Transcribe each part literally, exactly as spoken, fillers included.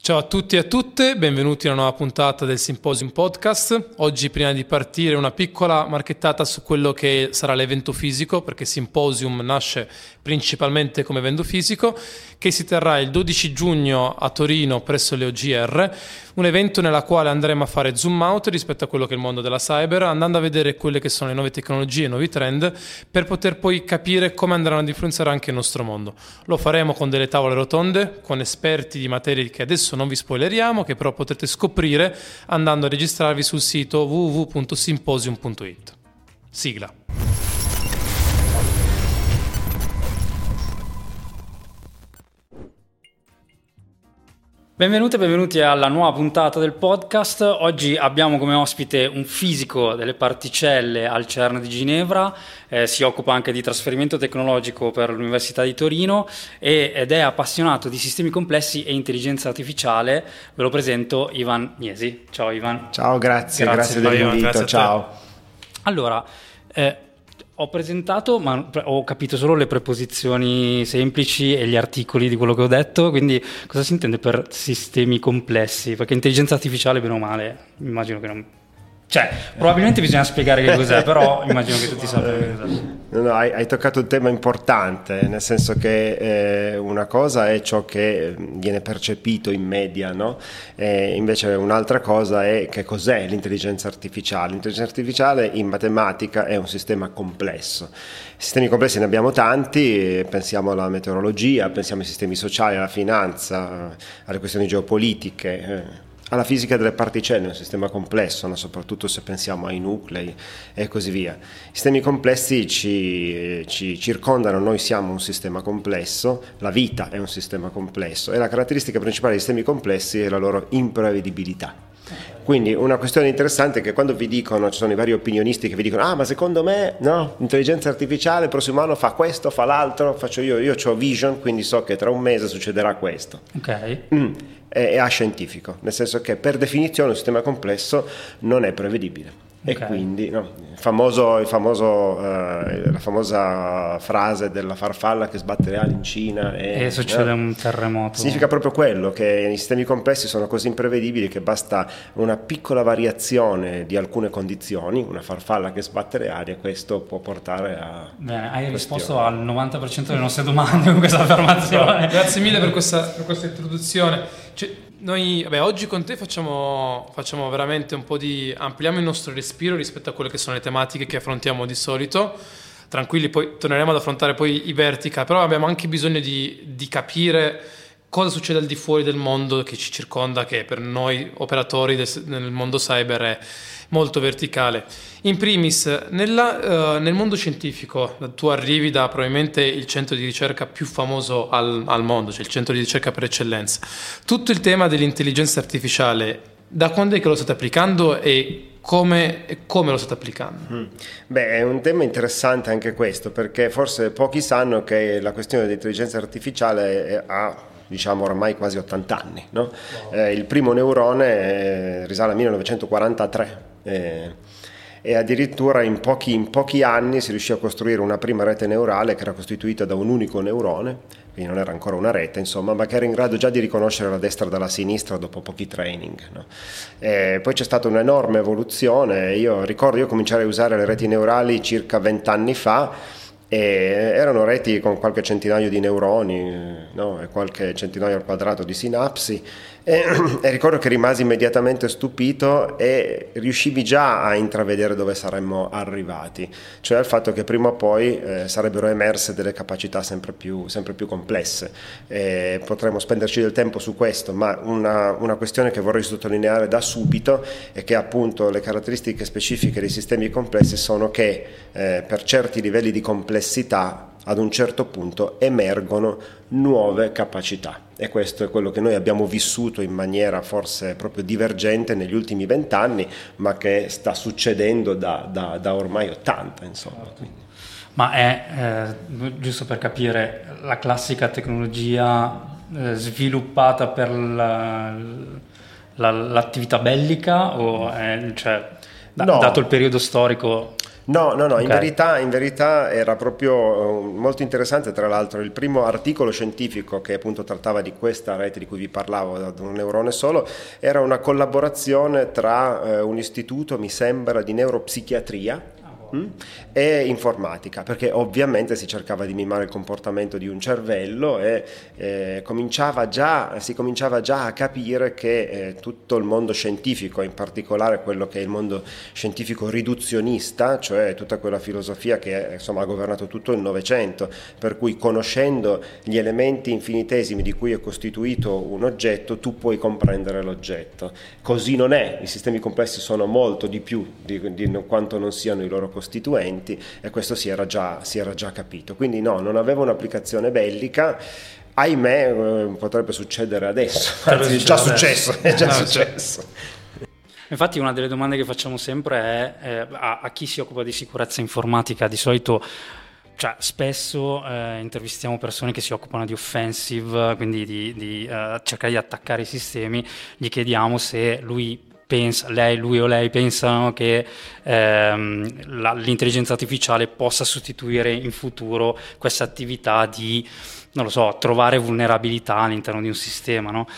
Ciao a tutti e a tutte, benvenuti a una nuova puntata del Symposium Podcast. Oggi, prima di partire, una piccola marchettata su quello che sarà l'evento fisico, perché Symposium nasce principalmente come evento fisico, che si terrà il dodici giugno a Torino presso le O G R, un evento nella quale andremo a fare zoom out rispetto a quello che è il mondo della cyber, andando a vedere quelle che sono le nuove tecnologie, i nuovi trend, per poter poi capire come andranno ad influenzare anche il nostro mondo. Lo faremo con delle tavole rotonde, con esperti di materie che adesso non vi spoileriamo, che però potrete scoprire andando a registrarvi sul sito w w w punto symposium punto i t. Sigla. Benvenuti e benvenuti alla nuova puntata del podcast. Oggi abbiamo come ospite un fisico delle particelle al CERN di Ginevra, eh, si occupa anche di trasferimento tecnologico per l'Università di Torino e, ed è appassionato di sistemi complessi e intelligenza artificiale. Ve lo presento, Ivan Niesi. Ciao Ivan. Ciao, grazie, grazie, grazie dell'invito, grazie ciao. Allora, eh, ho presentato, ma ho capito solo le preposizioni semplici e gli articoli di quello che ho detto, quindi cosa si intende per sistemi complessi? Perché intelligenza artificiale, bene o male, immagino che non... Cioè, probabilmente bisogna spiegare che cos'è, però immagino che tutti sappiano che cos'è. No, no, hai, hai toccato un tema importante, nel senso che eh, una cosa è ciò che viene percepito in media, no? E invece un'altra cosa è che cos'è l'intelligenza artificiale. L'intelligenza artificiale in matematica è un sistema complesso. Sistemi complessi ne abbiamo tanti, pensiamo alla meteorologia, pensiamo ai sistemi sociali, alla finanza, alle questioni geopolitiche, eh. alla fisica delle particelle, un sistema complesso, no? Soprattutto se pensiamo ai nuclei e così via. I sistemi complessi ci, ci circondano, noi siamo un sistema complesso, la vita è un sistema complesso e la caratteristica principale dei sistemi complessi è la loro imprevedibilità. Quindi una questione interessante è che quando vi dicono, ci sono i vari opinionisti che vi dicono ah ma secondo me no, l'intelligenza artificiale il prossimo anno fa questo, fa l'altro, faccio io, io ho vision, quindi so che tra un mese succederà questo. Ok. Mm. È ascientifico, nel senso che per definizione un sistema complesso non è prevedibile. E okay. quindi no, il famoso, il famoso, uh, la famosa frase della farfalla che sbatte le ali in Cina e, e succede no, un terremoto. Significa proprio quello, che i sistemi complessi sono così imprevedibili che basta una piccola variazione di alcune condizioni, una farfalla che sbatte le ali, e questo può portare a... Bene, hai questione. risposto al novanta per cento delle nostre domande con questa affermazione. Grazie mille per questa, per questa introduzione. Cioè, noi vabbè, oggi con te facciamo, facciamo veramente un po' di... ampliamo il nostro respiro rispetto a quelle che sono le tematiche che affrontiamo di solito. Tranquilli, poi torneremo ad affrontare poi i vertical, però abbiamo anche bisogno di, di capire cosa succede al di fuori del mondo che ci circonda, che per noi operatori del, nel mondo cyber è molto verticale. In primis, nella, uh, nel mondo scientifico, tu arrivi da probabilmente il centro di ricerca più famoso al, al mondo, cioè il centro di ricerca per eccellenza. Tutto il tema dell'intelligenza artificiale, da quando è che lo state applicando e come, e come lo state applicando? Mm. Beh, è un tema interessante anche questo, perché forse pochi sanno che la questione dell'intelligenza artificiale è, ha diciamo ormai quasi ottanta anni, no? Wow. Eh, il primo neurone eh, risale al millenovecentoquarantatré eh, e addirittura in pochi, in pochi anni si riuscì a costruire una prima rete neurale che era costituita da un unico neurone, quindi non era ancora una rete insomma, ma che era in grado già di riconoscere la destra dalla sinistra dopo pochi training, no? Eh, poi c'è stata un'enorme evoluzione. Io ricordo, io cominciai a usare le reti neurali circa vent'anni fa, e erano reti con qualche centinaio di neuroni, no? E qualche centinaio al quadrato di sinapsi, e, e ricordo che rimasi immediatamente stupito e riuscivi già a intravedere dove saremmo arrivati, cioè al fatto che prima o poi eh, sarebbero emerse delle capacità sempre più, sempre più complesse. E potremmo spenderci del tempo su questo, ma una, una questione che vorrei sottolineare da subito è che appunto le caratteristiche specifiche dei sistemi complessi sono che eh, per certi livelli di complessità ad un certo punto emergono nuove capacità, e questo è quello che noi abbiamo vissuto in maniera forse proprio divergente negli ultimi vent'anni, ma che sta succedendo da, da, da ormai ottanta insomma. Ma è, eh, giusto per capire, la classica tecnologia eh, sviluppata per la, la, l'attività bellica o è, cioè, da, no. dato il periodo storico? No, no, no, Okay. in verità, in verità era proprio eh, molto interessante, tra l'altro il primo articolo scientifico che appunto trattava di questa rete di cui vi parlavo, da un neurone solo, era una collaborazione tra eh, un istituto, mi sembra, di neuropsichiatria mm, e informatica, perché ovviamente si cercava di mimare il comportamento di un cervello e eh, cominciava già, si cominciava già a capire che eh, tutto il mondo scientifico, in particolare quello che è il mondo scientifico riduzionista, cioè tutta quella filosofia che insomma ha governato tutto il Novecento, per cui conoscendo gli elementi infinitesimi di cui è costituito un oggetto, tu puoi comprendere l'oggetto. Così non è, i sistemi complessi sono molto di più di, di quanto non siano i loro costituenti, e questo si era già, si era già capito. Quindi no, non aveva un'applicazione bellica. Ahimè, eh, potrebbe succedere adesso, anzi è già successo, è già successo. Infatti una delle domande che facciamo sempre è eh, a, a chi si occupa di sicurezza informatica, di solito, cioè spesso eh, intervistiamo persone che si occupano di offensive, quindi di, di eh, cercare di attaccare i sistemi, gli chiediamo se lui pensa, lei, lui o lei pensano che ehm, la, l'intelligenza artificiale possa sostituire in futuro questa attività di, non lo so, trovare vulnerabilità all'interno di un sistema, no?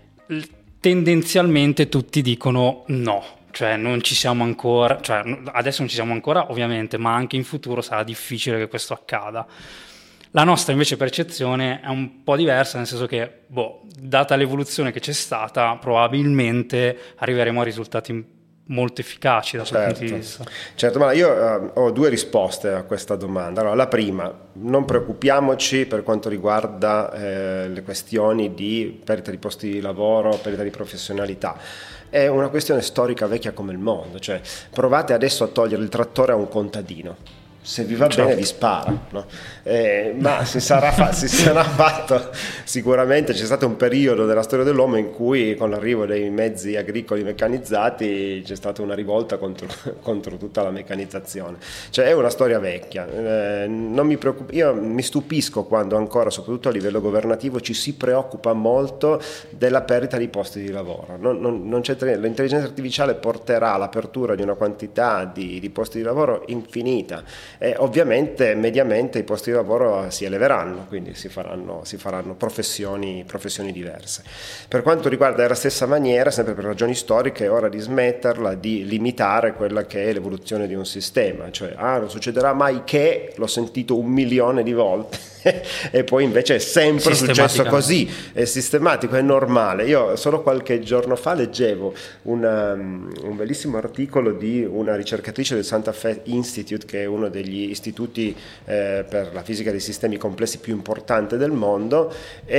Tendenzialmente tutti dicono no, cioè non ci siamo ancora, cioè adesso non ci siamo ancora ovviamente, ma anche in futuro sarà difficile che questo accada. La nostra invece percezione è un po' diversa, nel senso che, boh, data l'evoluzione che c'è stata, probabilmente arriveremo a risultati molto efficaci da quel punto di vista. Certo, ma io uh, ho due risposte a questa domanda. Allora, la prima, non preoccupiamoci per quanto riguarda eh, le questioni di perdita di posti di lavoro, perdita di professionalità. È una questione storica vecchia come il mondo, cioè provate adesso a togliere il trattore a un contadino. Se vi va certo. bene vi spara, no? eh, ma si sarà, fa- si sarà fatto sicuramente. C'è stato un periodo della storia dell'uomo in cui con l'arrivo dei mezzi agricoli meccanizzati c'è stata una rivolta contro, contro tutta la meccanizzazione, cioè è una storia vecchia. Eh, non mi preoccup- io mi stupisco quando ancora, soprattutto a livello governativo, ci si preoccupa molto della perdita di posti di lavoro. Non, non, non c'è tre- l'intelligenza artificiale porterà all'apertura di una quantità di, di posti di lavoro infinita. E ovviamente mediamente i posti di lavoro si eleveranno, quindi si faranno, si faranno professioni, professioni diverse. Per quanto riguarda la stessa maniera, sempre per ragioni storiche, è ora di smetterla di limitare quella che è l'evoluzione di un sistema, cioè ah, non succederà mai che, l'ho sentito un milione di volte e poi invece è sempre successo così, è sistematico, è normale. Io solo qualche giorno fa leggevo una, un bellissimo articolo di una ricercatrice del Santa Fe Institute, che è uno degli istituti eh, per la fisica dei sistemi complessi più importante del mondo,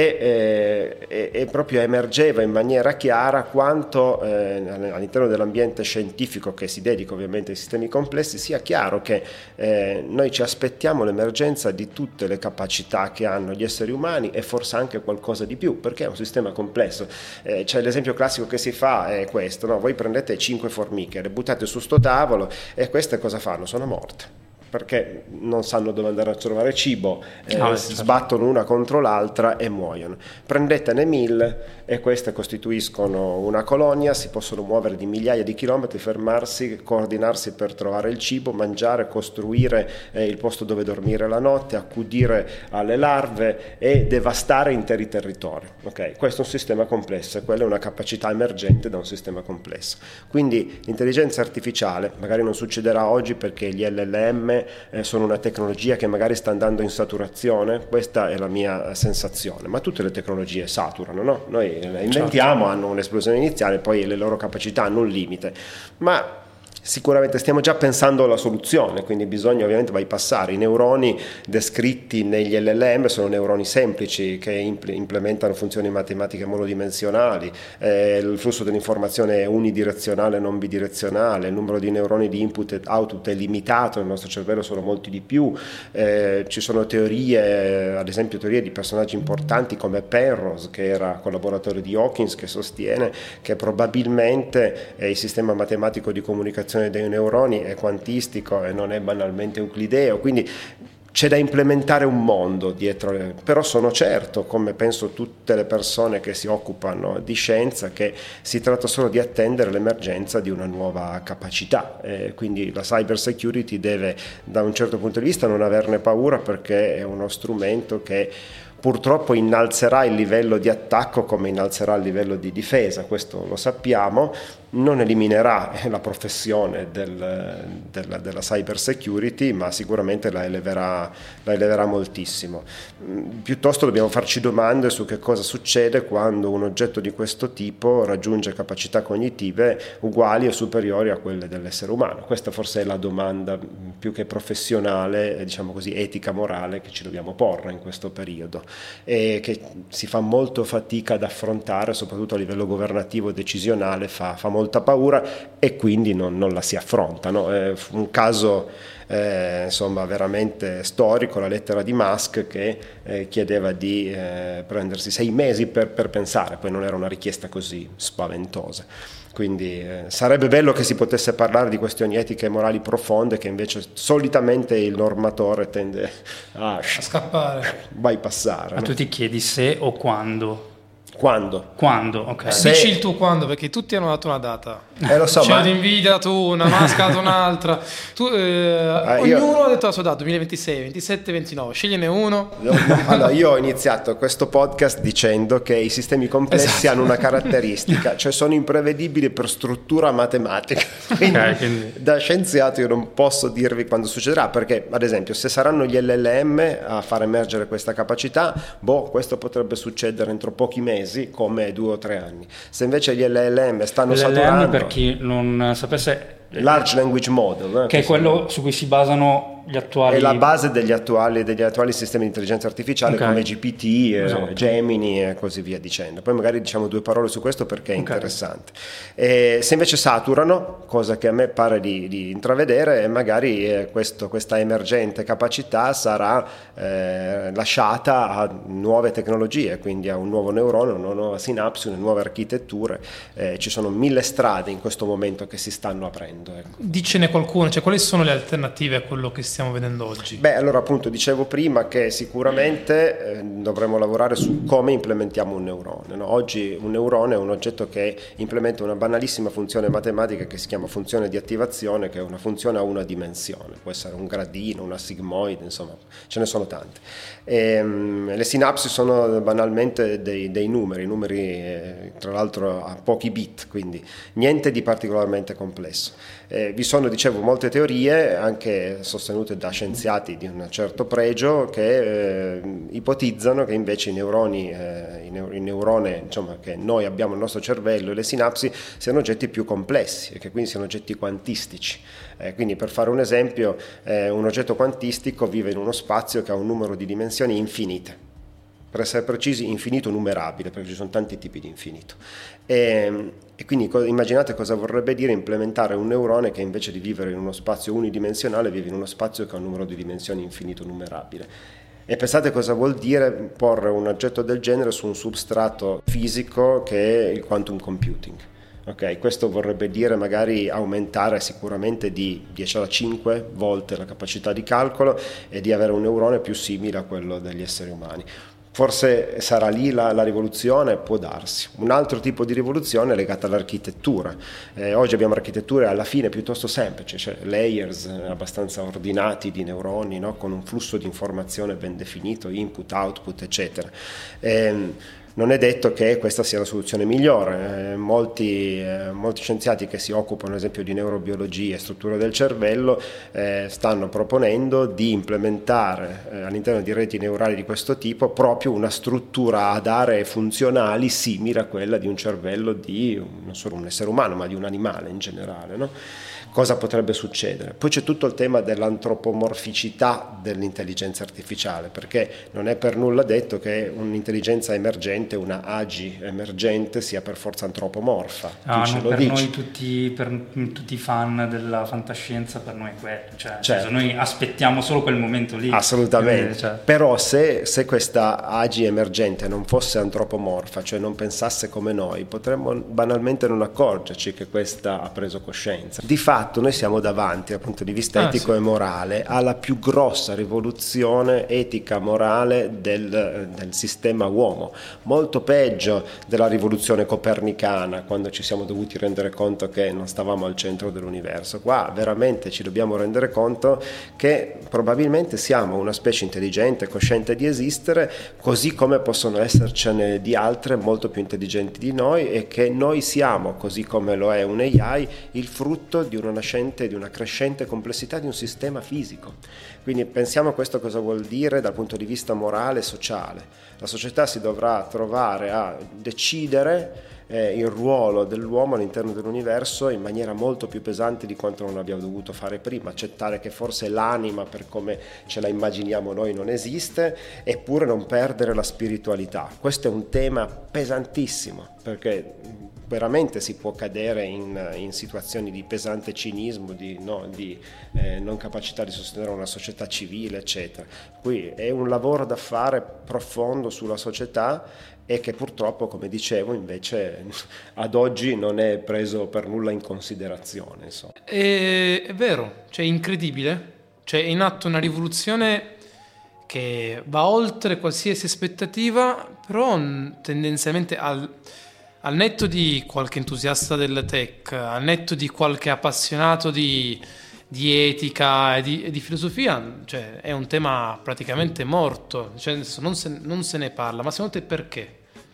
e, eh, e proprio emergeva in maniera chiara quanto eh, all'interno dell'ambiente scientifico che si dedica ovviamente ai sistemi complessi sia chiaro che eh, noi ci aspettiamo l'emergenza di tutte le capacità che hanno gli esseri umani e forse anche qualcosa di più, perché è un sistema complesso. Eh, c'è l'esempio classico che si fa è questo, no? Voi prendete cinque formiche, le buttate su sto tavolo e queste cosa fanno? Sono morte, perché non sanno dove andare a trovare cibo, eh, no, si sbattono una contro l'altra e muoiono. Prendetene mille e queste costituiscono una colonia, si possono muovere di migliaia di chilometri, fermarsi, coordinarsi per trovare il cibo, mangiare, costruire eh, il posto dove dormire la notte, accudire alle larve e devastare interi territori. Okay? Questo è un sistema complesso e quella è una capacità emergente da un sistema complesso. Quindi l'intelligenza artificiale magari non succederà oggi perché gli L L M Eh, sono una tecnologia che magari sta andando in saturazione, questa è la mia sensazione, ma tutte le tecnologie saturano, no? Noi le inventiamo, certo. Hanno un'esplosione iniziale, poi le loro capacità hanno un limite, ma sicuramente stiamo già pensando alla soluzione, quindi bisogna ovviamente bypassare. I neuroni descritti negli L L M sono neuroni semplici che implementano funzioni matematiche monodimensionali, eh, il flusso dell'informazione è unidirezionale, non bidirezionale, il numero di neuroni di input e output è limitato, nel nostro cervello sono molti di più, eh, ci sono teorie, ad esempio teorie di personaggi importanti come Penrose, che era collaboratore di Hawkins, che sostiene che probabilmente eh, il sistema matematico di comunicazione dei neuroni è quantistico e non è banalmente euclideo, quindi c'è da implementare un mondo dietro, però sono certo, come penso tutte le persone che si occupano di scienza, che si tratta solo di attendere l'emergenza di una nuova capacità. Eh, quindi la cyber security deve, da un certo punto di vista, non averne paura, perché è uno strumento che purtroppo innalzerà il livello di attacco come innalzerà il livello di difesa, questo lo sappiamo. Non eliminerà la professione del, della, della cyber security, ma sicuramente la eleverà, la eleverà moltissimo. Piuttosto dobbiamo farci domande su che cosa succede quando un oggetto di questo tipo raggiunge capacità cognitive uguali o superiori a quelle dell'essere umano. Questa forse è la domanda più che professionale, diciamo così, etica, morale, che ci dobbiamo porre in questo periodo, e che si fa molto fatica ad affrontare, soprattutto a livello governativo e decisionale, fa, fa molta paura, e quindi non, non la si affronta, no? È un caso eh, insomma veramente storico, la lettera di Musk, che eh, chiedeva di eh, prendersi sei mesi per, per pensare, poi non era una richiesta così spaventosa. Quindi eh, sarebbe bello che si potesse parlare di questioni etiche e morali profonde, che invece solitamente il normatore tende a, a scappare, bypassare. Ma no? tu ti chiedi se o quando? Quando? Quando, ok. Se... Dici il tuo quando, perché tutti hanno dato una data. Eh, lo so, C'è ma... Nvidia, tu una, Musk ha dato un'altra. Tu, eh, ah, ognuno io... ha detto la sua data, duemilaventisei, ventisette, ventinove. Scegliene uno. No, no, allora, io ho iniziato questo podcast dicendo che i sistemi complessi esatto. hanno una caratteristica, cioè sono imprevedibili per struttura matematica. Quindi, okay, quindi... da scienziato io non posso dirvi quando succederà, perché ad esempio se saranno gli L L M a far emergere questa capacità, boh, questo potrebbe succedere entro pochi mesi, come due o tre anni. Se invece gli L L M stanno L L M, saturando, per chi non sapesse, Large Language Model, eh, che è quello su cui si basano gli attuali... È la base degli attuali, degli attuali sistemi di intelligenza artificiale, okay. come G P T, eh, esatto. Gemini e così via dicendo. Poi magari diciamo due parole su questo, perché è okay. interessante. E se invece saturano, cosa che a me pare di, di intravedere, magari eh, questo, questa emergente capacità sarà eh, lasciata a nuove tecnologie, quindi a un nuovo neurone, una nuova sinapsi, una nuove architetture. Eh, ci sono mille strade in questo momento che si stanno aprendo. Ecco. Dicene qualcuno, cioè quali sono le alternative a quello che stiamo vedendo oggi? Beh, allora appunto dicevo prima che sicuramente eh, dovremo lavorare su come implementiamo un neurone, no? Oggi un neurone è un oggetto che implementa una banalissima funzione matematica che si chiama funzione di attivazione, che è una funzione a una dimensione, può essere un gradino, una sigmoide, insomma ce ne sono tante. E, um, le sinapsi sono banalmente dei, dei numeri, numeri eh, tra l'altro a pochi bit, quindi niente di particolarmente complesso. Eh, vi sono, dicevo, molte teorie, anche sostenute da scienziati di un certo pregio, che eh, ipotizzano che invece i neuroni, eh, i, neur- i neurone insomma, che noi abbiamo nel nostro cervello, e le sinapsi, siano oggetti più complessi, e che quindi siano oggetti quantistici. Eh, quindi per fare un esempio, eh, un oggetto quantistico vive in uno spazio che ha un numero di dimensioni infinite. Per essere precisi, infinito numerabile, perché ci sono tanti tipi di infinito. E, e quindi co- immaginate cosa vorrebbe dire implementare un neurone che invece di vivere in uno spazio unidimensionale vive in uno spazio che ha un numero di dimensioni infinito numerabile. E pensate cosa vuol dire porre un oggetto del genere su un substrato fisico che è il quantum computing. Okay, questo vorrebbe dire magari aumentare sicuramente di dieci alla cinque volte la capacità di calcolo e di avere un neurone più simile a quello degli esseri umani. Forse sarà lì la, la rivoluzione, può darsi. Un altro tipo di rivoluzione è legata all'architettura. Eh, oggi abbiamo architetture alla fine piuttosto semplici, cioè layers abbastanza ordinati di neuroni, no? Con un flusso di informazione ben definito, input, output, eccetera. Eh, Non è detto che questa sia la soluzione migliore. Eh, molti, eh, molti scienziati che si occupano, ad esempio, di neurobiologia e strutture del cervello eh, stanno proponendo di implementare eh, all'interno di reti neurali di questo tipo proprio una struttura ad aree funzionali simile a quella di un cervello di non solo un essere umano, ma di un animale in generale, no? Cosa potrebbe succedere? Poi c'è tutto il tema dell'antropomorficità dell'intelligenza artificiale, perché non è per nulla detto che un'intelligenza emergente emergente, una agi emergente sia per forza antropomorfa. Ah, Chi ce no, lo per dice? noi tutti, per tutti i fan della fantascienza, per noi è quello, cioè, nel Certo. senso, noi aspettiamo solo quel momento lì. Assolutamente, Quindi, cioè, però se, se questa agi emergente non fosse antropomorfa, cioè non pensasse come noi, potremmo banalmente non accorgerci che questa ha preso coscienza. Di fatto noi siamo davanti dal punto di vista Ah, etico sì. e morale alla più grossa rivoluzione etica morale del, del sistema uomo, molto peggio della rivoluzione copernicana, quando ci siamo dovuti rendere conto che non stavamo al centro dell'universo. Qua veramente ci dobbiamo rendere conto che probabilmente siamo una specie intelligente, cosciente di esistere, così come possono essercene di altre molto più intelligenti di noi, e che noi siamo, così come lo è un A I, il frutto di una nascente, di una crescente complessità di un sistema fisico. Quindi pensiamo a questo cosa vuol dire dal punto di vista morale e sociale. La società si dovrà trovare a decidere eh, il ruolo dell'uomo all'interno dell'universo in maniera molto più pesante di quanto non abbiamo dovuto fare prima, accettare che forse l'anima per come ce la immaginiamo noi non esiste, eppure non perdere la spiritualità. Questo è un tema pesantissimo, perché veramente si può cadere in, in situazioni di pesante cinismo, di, no, di eh, non capacità di sostenere una società civile, eccetera. Qui è un lavoro da fare profondo sulla società, e che purtroppo, come dicevo, invece ad oggi non è preso per nulla in considerazione. Insomma. È, è vero, cioè è incredibile, cioè è in atto una rivoluzione che va oltre qualsiasi aspettativa, però mh, tendenzialmente al, al netto di qualche entusiasta del tech, al netto di qualche appassionato di, di etica e di, e di filosofia, cioè è un tema praticamente morto, cioè adesso non se, non se ne parla. Ma secondo te perché?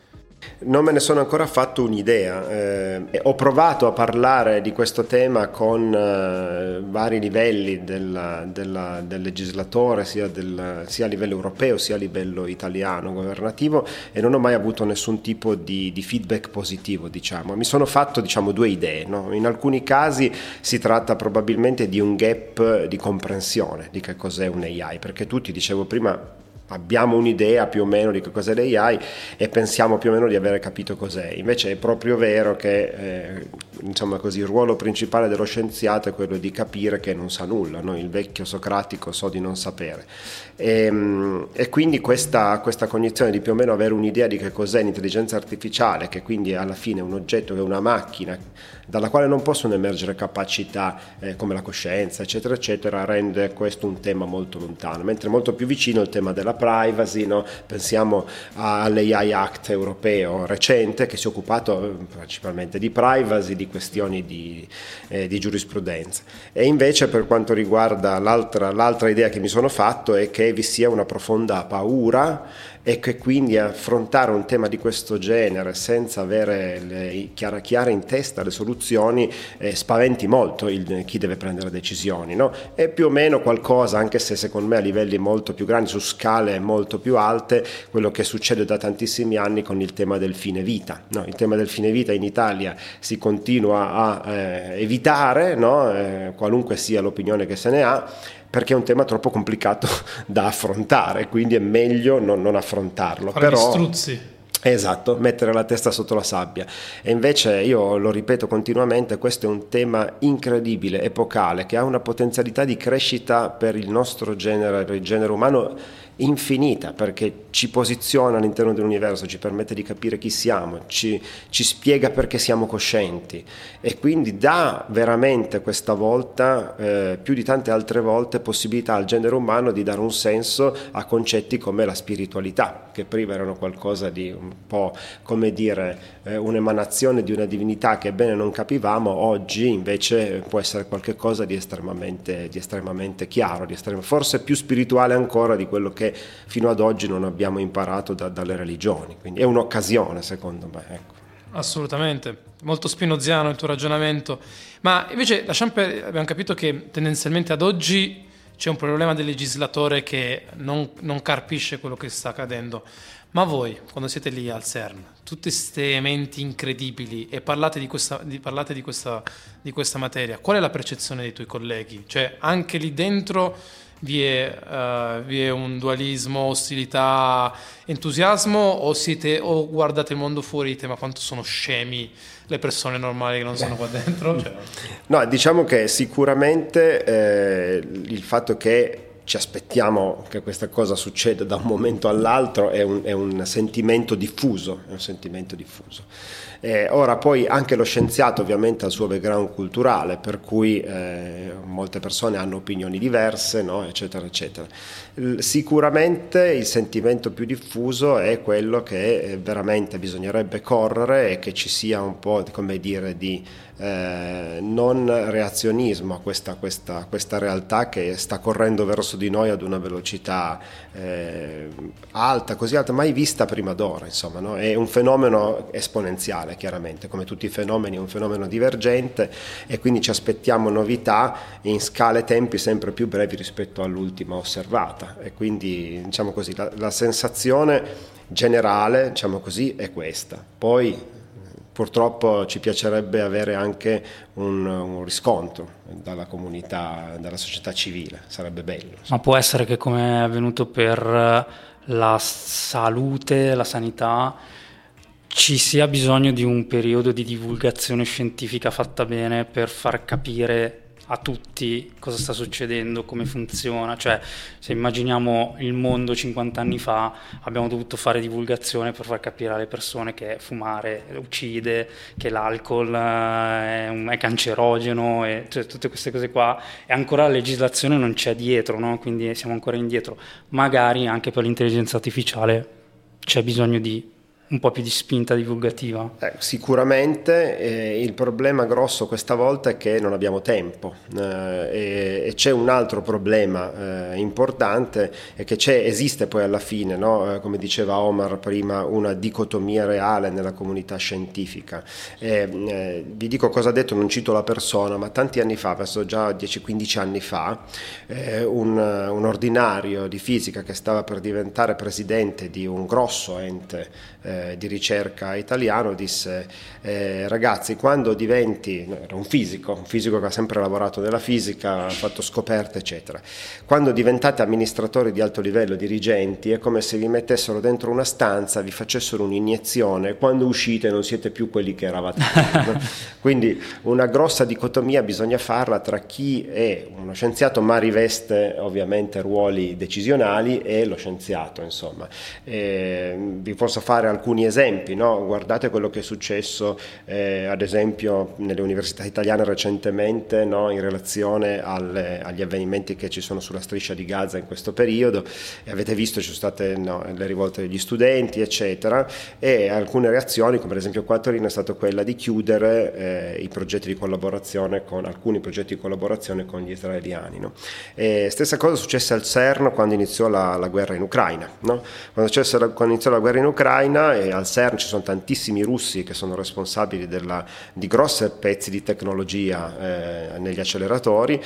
Non me ne sono ancora fatto un'idea. Eh, ho provato a parlare di questo tema con eh, vari livelli della, della, del legislatore, sia, del, sia a livello europeo sia a livello italiano, governativo, e non ho mai avuto nessun tipo di, di feedback positivo, diciamo. Mi sono fatto, diciamo, due idee, no? In alcuni casi si tratta probabilmente di un gap di comprensione di che cos'è un A I, perché tutti, dicevo prima, abbiamo un'idea più o meno di che cos'è l'A I e pensiamo più o meno di avere capito cos'è. Invece è proprio vero che eh, insomma così, il ruolo principale dello scienziato è quello di capire che non sa nulla, no? Il vecchio socratico so di non sapere. E, e quindi questa, questa cognizione di più o meno avere un'idea di che cos'è l'intelligenza artificiale, che quindi alla fine è un oggetto, che è una macchina dalla quale non possono emergere capacità eh, come la coscienza, eccetera, eccetera, rende questo un tema molto lontano, mentre molto più vicino il tema della privacy, no? Pensiamo all'A I Act europeo recente, che si è occupato principalmente di privacy, di questioni di, eh, di giurisprudenza. E invece, per quanto riguarda l'altra, l'altra idea che mi sono fatto, è che vi sia una profonda paura, e che quindi affrontare un tema di questo genere senza avere le, chiare, chiare in testa le soluzioni eh, spaventi molto il, chi deve prendere decisioni, no? È più o meno qualcosa, anche se secondo me a livelli molto più grandi, su scale molto più alte, quello che succede da tantissimi anni con il tema del fine vita, no? Il tema del fine vita in Italia si continua a eh, evitare, no? eh, qualunque sia l'opinione che se ne ha, perché è un tema troppo complicato da affrontare, quindi è meglio non, non affrontarlo. Fare Però, gli struzzi. Esatto, mettere la testa sotto la sabbia. E invece, io lo ripeto continuamente, questo è un tema incredibile, epocale, che ha una potenzialità di crescita per il nostro genere, per il genere umano, infinita, perché ci posiziona all'interno dell'universo, ci permette di capire chi siamo, ci, ci spiega perché siamo coscienti, e quindi dà veramente questa volta, eh, più di tante altre volte, possibilità al genere umano di dare un senso a concetti come la spiritualità, che prima erano qualcosa di un po', come dire, eh, un'emanazione di una divinità che bene non capivamo. Oggi invece può essere qualcosa di estremamente, di estremamente chiaro, di estrem- forse più spirituale ancora di quello che fino ad oggi non abbiamo imparato da, dalle religioni. Quindi è un'occasione, secondo me, ecco. Assolutamente, molto spinoziano il tuo ragionamento. Ma invece lasciamo per, abbiamo capito che tendenzialmente ad oggi c'è un problema del legislatore che non, non carpisce quello che sta accadendo. Ma voi, quando siete lì al CERN, tutte queste menti incredibili e parlate di questa, di, parlate di questa, di questa materia, qual è la percezione dei tuoi colleghi? Cioè, anche lì dentro vi è, uh, vi è un dualismo, ostilità, entusiasmo, o siete o guardate il mondo fuori e dite ma quanto sono scemi le persone normali che non sono qua dentro? Cioè... No, diciamo che sicuramente eh, il fatto che ci aspettiamo che questa cosa succeda da un momento all'altro è un, è un sentimento diffuso, è un sentimento diffuso. Eh, ora poi anche lo scienziato ovviamente ha il suo background culturale, per cui eh, molte persone hanno opinioni diverse, no? eccetera eccetera. Il, sicuramente il sentimento più diffuso è quello che veramente bisognerebbe correre e che ci sia un po', come dire, di Eh, non reazionismo a questa, questa, questa realtà che sta correndo verso di noi ad una velocità eh, alta, così alta, mai vista prima d'ora, insomma, no? È un fenomeno esponenziale, chiaramente, come tutti i fenomeni, è un fenomeno divergente, e quindi ci aspettiamo novità in scale e tempi sempre più brevi rispetto all'ultima osservata, e quindi, diciamo così, la, la sensazione generale, diciamo così, è questa. Poi purtroppo ci piacerebbe avere anche un, un riscontro dalla comunità, dalla società civile, sarebbe bello. Ma può essere che, come è avvenuto per la salute, la sanità, ci sia bisogno di un periodo di divulgazione scientifica fatta bene per far capire a tutti cosa sta succedendo, come funziona. Cioè, se immaginiamo il mondo cinquanta anni fa, abbiamo dovuto fare divulgazione per far capire alle persone che fumare uccide, che l'alcol è, un, è cancerogeno, e cioè, tutte queste cose qua, e ancora la legislazione non c'è dietro, no? Quindi siamo ancora indietro. Magari anche per l'intelligenza artificiale c'è bisogno di un po' più di spinta divulgativa. Eh, sicuramente eh, il problema grosso questa volta è che non abbiamo tempo, eh, e, e c'è un altro problema eh, importante, è che c'è, esiste poi alla fine, no? eh, come diceva Omar prima, una dicotomia reale nella comunità scientifica. Eh, eh, vi dico cosa ha detto, non cito la persona, ma tanti anni fa, penso già dieci quindici anni fa, eh, un, un ordinario di fisica che stava per diventare presidente di un grosso ente eh, di ricerca italiano disse eh, ragazzi, quando diventi, era un fisico, un fisico che ha sempre lavorato nella fisica, ha fatto scoperte eccetera, quando diventate amministratori di alto livello, dirigenti, è come se vi mettessero dentro una stanza, vi facessero un'iniezione, quando uscite non siete più quelli che eravate. Quindi una grossa dicotomia bisogna farla tra chi è uno scienziato ma riveste ovviamente ruoli decisionali e lo scienziato, insomma. Eh, vi posso fare alcuni esempi, no? Guardate quello che è successo eh, ad esempio nelle università italiane recentemente, no? In relazione alle, agli avvenimenti che ci sono sulla striscia di Gaza in questo periodo, e avete visto ci sono state no, le rivolte degli studenti eccetera, e alcune reazioni, come ad esempio qua a Torino è stata quella di chiudere eh, i progetti di collaborazione con alcuni progetti di collaborazione con gli israeliani, no? E stessa cosa successe al CERN quando iniziò la, la guerra in Ucraina, no? Quando, la, quando iniziò la guerra in Ucraina, e al CERN ci sono tantissimi russi che sono responsabili della, di grossi pezzi di tecnologia eh, negli acceleratori,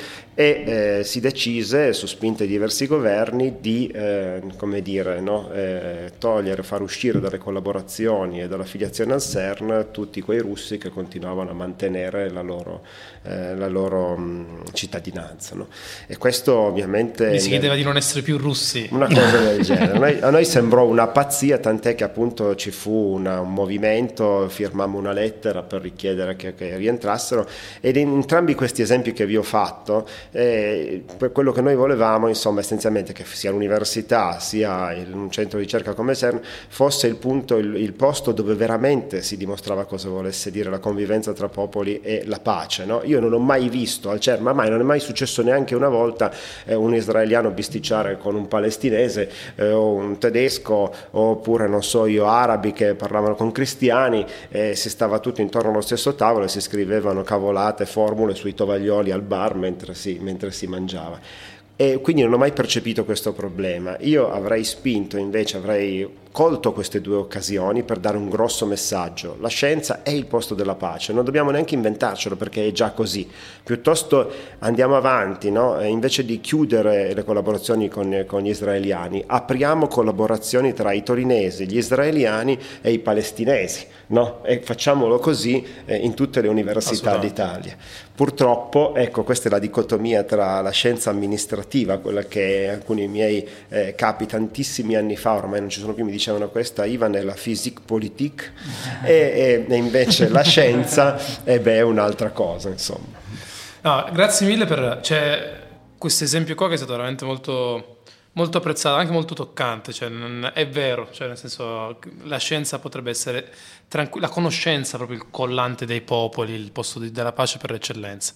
e eh, si decise, su spinte di diversi governi, di eh, come dire, no, eh, togliere, far uscire dalle collaborazioni e dall'affiliazione al CERN tutti quei russi che continuavano a mantenere la loro, eh, la loro mh, cittadinanza, no? E questo ovviamente mi si chiedeva di non essere più russi, una cosa del genere. A noi, a noi sembrò una pazzia, tant'è che appunto ci fu una, un movimento, firmammo una lettera per richiedere che, che rientrassero, ed in entrambi questi esempi che vi ho fatto, eh, per quello che noi volevamo, insomma, essenzialmente che sia l'università sia il, un centro di ricerca come CERN fosse il punto, il, il posto dove veramente si dimostrava cosa volesse dire la convivenza tra popoli e la pace, no? Io non ho mai visto al CERN, ma mai, non è mai successo neanche una volta, eh, un israeliano bisticciare con un palestinese eh, o un tedesco, oppure non so io arabi che parlavano con cristiani, e si stava tutti intorno allo stesso tavolo e si scrivevano cavolate, formule sui tovaglioli al bar mentre si, mentre si mangiava. E quindi non ho mai percepito questo problema. Io avrei spinto invece, avrei colto queste due occasioni per dare un grosso messaggio. La scienza è il posto della pace, non dobbiamo neanche inventarcelo perché è già così. Piuttosto andiamo avanti, no? Invece di chiudere le collaborazioni con, con gli israeliani, apriamo collaborazioni tra i torinesi, gli israeliani e i palestinesi, no? E facciamolo così eh, in tutte le università d'Italia. Purtroppo, ecco, questa è la dicotomia tra la scienza amministrativa, quella che alcuni miei eh, capi tantissimi anni fa, ormai non ci sono più, mi dicevano questa, Ivan, è la physique politique, e, e invece la scienza eh beh, è un'altra cosa, insomma. No, grazie mille per cioè, questo esempio qua che è stato veramente molto... molto apprezzato, anche molto toccante, cioè, non, è vero, cioè, nel senso la scienza potrebbe essere tranqu- la conoscenza proprio il collante dei popoli, il posto di, della pace per l'eccellenza.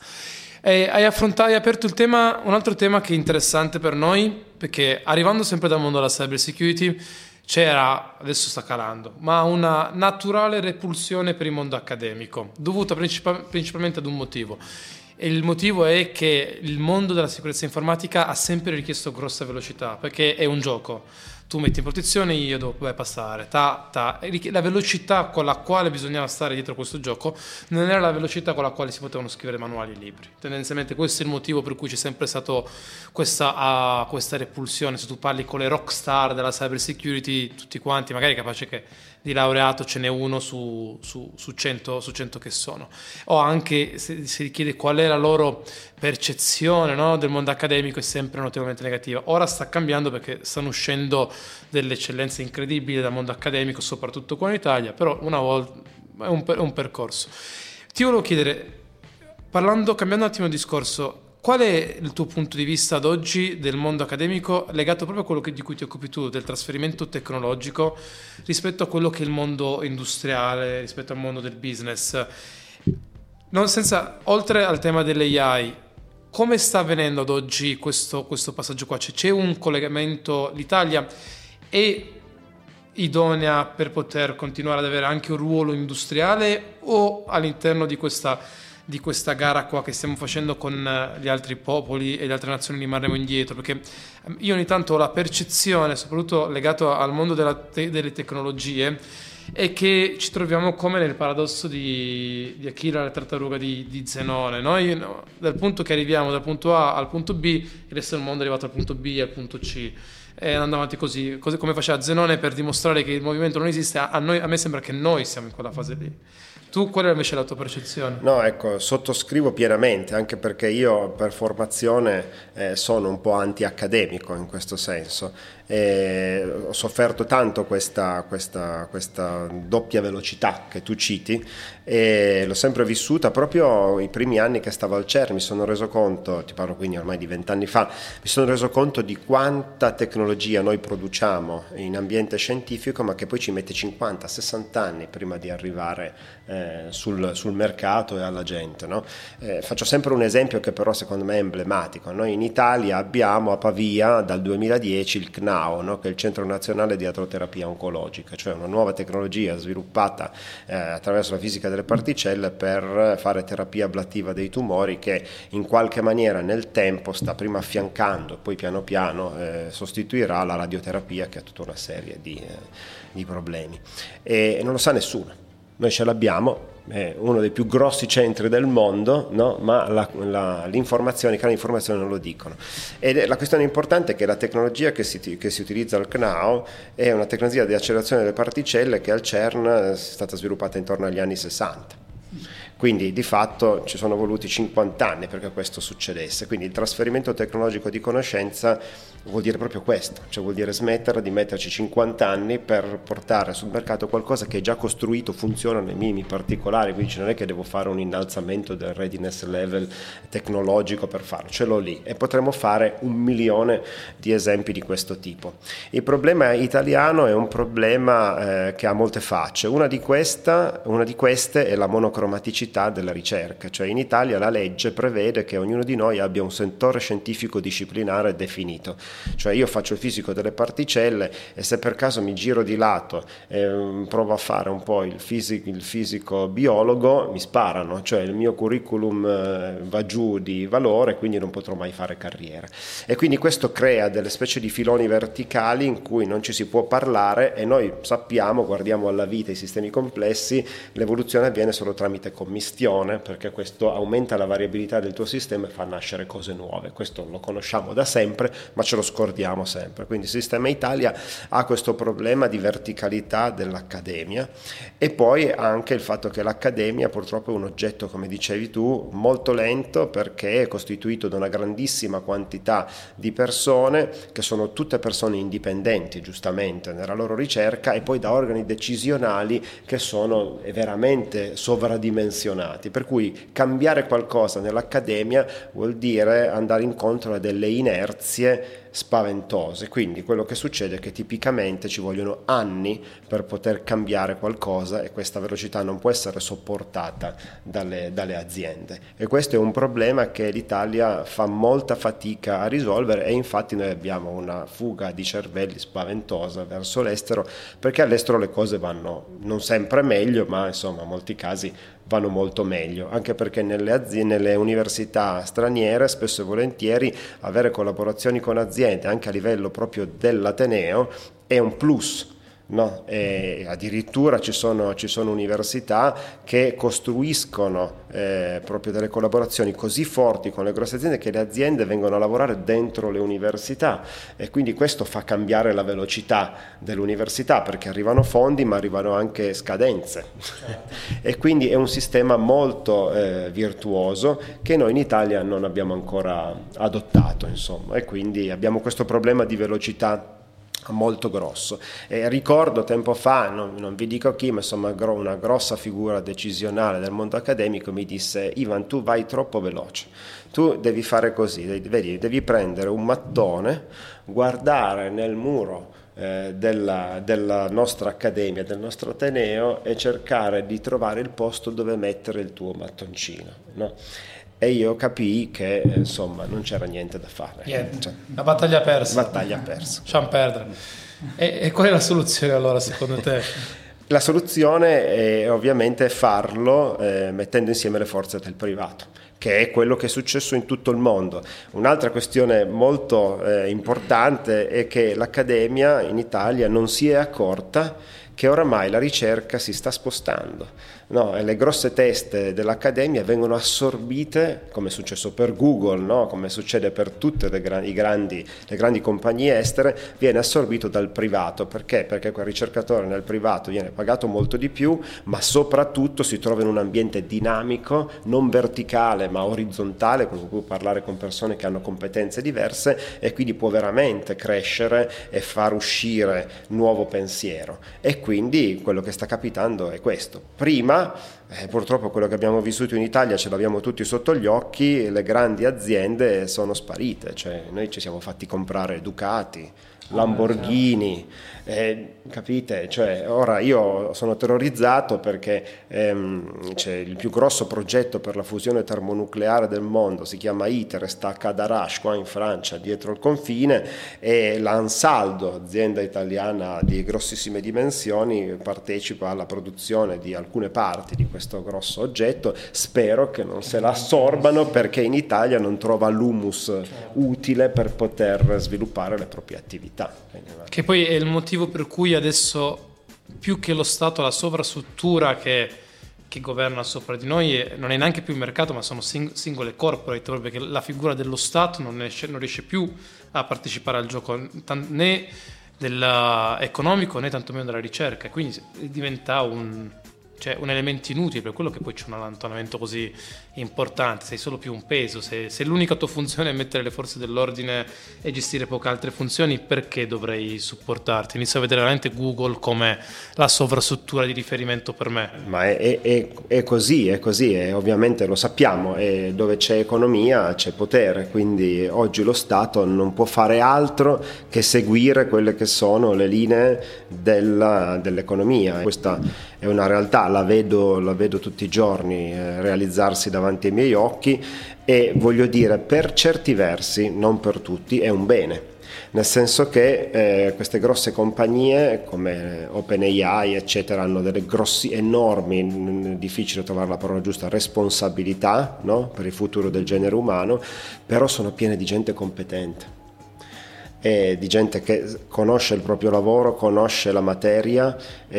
E hai affrontato, hai aperto il tema, un altro tema che è interessante per noi, perché arrivando sempre dal mondo della cyber security c'era, adesso sta calando, ma una naturale repulsione per il mondo accademico, dovuta principal- principalmente ad un motivo. E il motivo è che il mondo della sicurezza informatica ha sempre richiesto grossa velocità, perché è un gioco. Tu metti in protezione, io devo poi passare, ta, ta. La velocità con la quale bisognava stare dietro questo gioco non era la velocità con la quale si potevano scrivere manuali e libri. Tendenzialmente questo è il motivo per cui c'è sempre stato questa, uh, questa repulsione. Se tu parli con le rock star della cyber security, tutti quanti, magari capace che di laureato ce n'è uno su, su, su, cento, su cento che sono, o anche se si chiede qual è la loro percezione, no, del mondo accademico, è sempre notevolmente negativa. Ora sta cambiando perché stanno uscendo delle eccellenze incredibili dal mondo accademico, soprattutto qua in Italia, però una volta è un, è un percorso. Ti volevo chiedere, parlando, cambiando un attimo il discorso, qual è il tuo punto di vista ad oggi del mondo accademico legato proprio a quello che, di cui ti occupi tu, del trasferimento tecnologico, rispetto a quello che è il mondo industriale, rispetto al mondo del business? Non senza, oltre al tema dell'A I, come sta avvenendo ad oggi questo, questo passaggio qua? C'è, c'è un collegamento, l'Italia è idonea per poter continuare ad avere anche un ruolo industriale, o all'interno di questa di questa gara qua che stiamo facendo con gli altri popoli e le altre nazioni rimarremo indietro? Perché io ogni tanto ho la percezione, soprattutto legato al mondo della te- delle tecnologie, è che ci troviamo come nel paradosso di, di Achille alla tartaruga di, di Zenone. Noi no, dal punto che arriviamo dal punto A al punto B, il resto del mondo è arrivato al punto B e al punto C, e andando avanti così, così come faceva Zenone per dimostrare che il movimento non esiste. A, noi, a me sembra che noi siamo in quella fase lì. Tu qual è invece la tua percezione? No, ecco, sottoscrivo pienamente, anche perché io per formazione eh, sono un po' anti-accademico in questo senso. E ho sofferto tanto questa, questa, questa doppia velocità che tu citi, e l'ho sempre vissuta proprio i primi anni che stavo al CERN. Mi sono reso conto, ti parlo quindi ormai di vent'anni fa, mi sono reso conto di quanta tecnologia noi produciamo in ambiente scientifico, ma che poi ci mette cinquanta sessanta anni prima di arrivare eh, sul, sul mercato e alla gente, no? Eh, faccio sempre un esempio che però secondo me è emblematico. Noi in Italia abbiamo a Pavia dal duemiladieci il C N A O, no? Che è il Centro Nazionale di Atroterapia Oncologica, cioè una nuova tecnologia sviluppata eh, attraverso la fisica delle particelle per fare terapia ablativa dei tumori, che in qualche maniera nel tempo sta prima affiancando, poi piano piano eh, sostituirà la radioterapia, che ha tutta una serie di, eh, di problemi, e non lo sa nessuno. Noi ce l'abbiamo, è uno dei più grossi centri del mondo, no? Ma la, la, l'informazione, i canali di informazione non lo dicono. Ed la questione importante è che la tecnologia che si, che si utilizza al C N A O è una tecnologia di accelerazione delle particelle che al CERN è stata sviluppata intorno agli anni sessanta. Quindi di fatto ci sono voluti cinquanta anni perché questo succedesse. Quindi il trasferimento tecnologico di conoscenza vuol dire proprio questo, cioè vuol dire smettere di metterci cinquanta anni per portare sul mercato qualcosa che è già costruito, funziona nei minimi particolari, quindi non è che devo fare un innalzamento del readiness level tecnologico per farlo, ce l'ho lì e potremmo fare un milione di esempi di questo tipo. Il problema italiano è un problema eh, che ha molte facce, una di, questa, una di queste è la monocronia monocromaticità della ricerca, cioè in Italia la legge prevede che ognuno di noi abbia un settore scientifico disciplinare definito, cioè io faccio il fisico delle particelle e se per caso mi giro di lato e provo a fare un po' il fisico, il fisico biologo, mi sparano, cioè il mio curriculum va giù di valore, quindi non potrò mai fare carriera. E quindi questo crea delle specie di filoni verticali in cui non ci si può parlare e noi sappiamo, guardiamo alla vita, i sistemi complessi, l'evoluzione avviene solo tramite commistione, perché questo aumenta la variabilità del tuo sistema e fa nascere cose nuove. Questo lo conosciamo da sempre, ma ce lo scordiamo sempre. Quindi il Sistema Italia ha questo problema di verticalità dell'accademia e poi anche il fatto che l'accademia purtroppo è un oggetto, come dicevi tu, molto lento, perché è costituito da una grandissima quantità di persone che sono tutte persone indipendenti, giustamente, nella loro ricerca, e poi da organi decisionali che sono veramente sovradimensionati, per cui cambiare qualcosa nell'accademia vuol dire andare incontro a delle inerzie spaventose. Quindi quello che succede è che tipicamente ci vogliono anni per poter cambiare qualcosa e questa velocità non può essere sopportata dalle, dalle aziende, e questo è un problema che l'Italia fa molta fatica a risolvere, e infatti noi abbiamo una fuga di cervelli spaventosa verso l'estero, perché all'estero le cose vanno non sempre meglio, ma insomma in molti casi vanno molto meglio, anche perché nelle, aziende, nelle università straniere spesso e volentieri avere collaborazioni con aziende anche a livello proprio dell'Ateneo è un plus. No, e addirittura ci sono, ci sono università che costruiscono eh, proprio delle collaborazioni così forti con le grosse aziende che le aziende vengono a lavorare dentro le università, e quindi questo fa cambiare la velocità dell'università, perché arrivano fondi ma arrivano anche scadenze. E quindi è un sistema molto eh, virtuoso che noi in Italia non abbiamo ancora adottato, insomma, e quindi abbiamo questo problema di velocità molto grosso. E ricordo tempo fa, non, non vi dico chi, ma insomma una grossa figura decisionale del mondo accademico mi disse: Ivan, tu vai troppo veloce, tu devi fare così, vedi, devi prendere un mattone, guardare nel muro eh, della, della nostra accademia, del nostro Ateneo, e cercare di trovare il posto dove mettere il tuo mattoncino, no? E io capii che insomma non c'era niente da fare. Yeah. Cioè, la battaglia persa. Battaglia persa. Lasciamo perdere. E, e qual è la soluzione allora secondo te? La soluzione è ovviamente farlo eh, mettendo insieme le forze del privato, che è quello che è successo in tutto il mondo. Un'altra questione molto eh, importante è che l'Accademia in Italia non si è accorta che oramai la ricerca si sta spostando. No, le grosse teste dell'Accademia vengono assorbite, come è successo per Google, no? Come succede per tutte le grandi, i grandi, le grandi compagnie estere, viene assorbito dal privato. Perché? Perché quel ricercatore nel privato viene pagato molto di più, ma soprattutto si trova in un ambiente dinamico, non verticale ma orizzontale, con cui parlare con persone che hanno competenze diverse, e quindi può veramente crescere e far uscire nuovo pensiero. E quindi quello che sta capitando è questo. Prima Eh, purtroppo quello che abbiamo vissuto in Italia ce l'abbiamo tutti sotto gli occhi, le grandi aziende sono sparite, cioè noi ci siamo fatti comprare Ducati, Lamborghini, eh, capite? Cioè, ora io sono terrorizzato perché ehm, c'è il più grosso progetto per la fusione termonucleare del mondo, si chiama ITER, sta a Cadarache, qua in Francia, dietro il confine, e l'Ansaldo, azienda italiana di grossissime dimensioni, partecipa alla produzione di alcune parti di questo grosso oggetto. Spero che non se la assorbano, perché in Italia non trova l'humus utile per poter sviluppare le proprie attività. Che poi è il motivo per cui adesso, più che lo Stato, la sovrastruttura che, che governa sopra di noi è, non è neanche più il mercato, ma sono sing- singole corporate, perché la figura dello Stato non riesce, non riesce più a partecipare al gioco né dell'economico né tantomeno della ricerca, quindi diventa un, cioè, un elemento inutile, per quello che poi c'è un allontanamento così importante. Sei solo più un peso. Se, se l'unica tua funzione è mettere le forze dell'ordine e gestire poche altre funzioni, perché dovrei supportarti? Inizio a vedere veramente Google come la sovrastruttura di riferimento per me. Ma è, è, è così, è così, e ovviamente lo sappiamo, e dove c'è economia c'è potere, quindi oggi lo Stato non può fare altro che seguire quelle che sono le linee della, dell'economia. Questa è una realtà, la vedo, la vedo tutti i giorni eh, realizzarsi davanti ai miei occhi e voglio dire, per certi versi, non per tutti, è un bene. Nel senso che eh, queste grosse compagnie come OpenAI eccetera hanno delle grossi, enormi, difficile trovare la parola giusta, responsabilità, no? Per il futuro del genere umano, però sono piene di gente competente. E di gente che conosce il proprio lavoro, conosce la materia,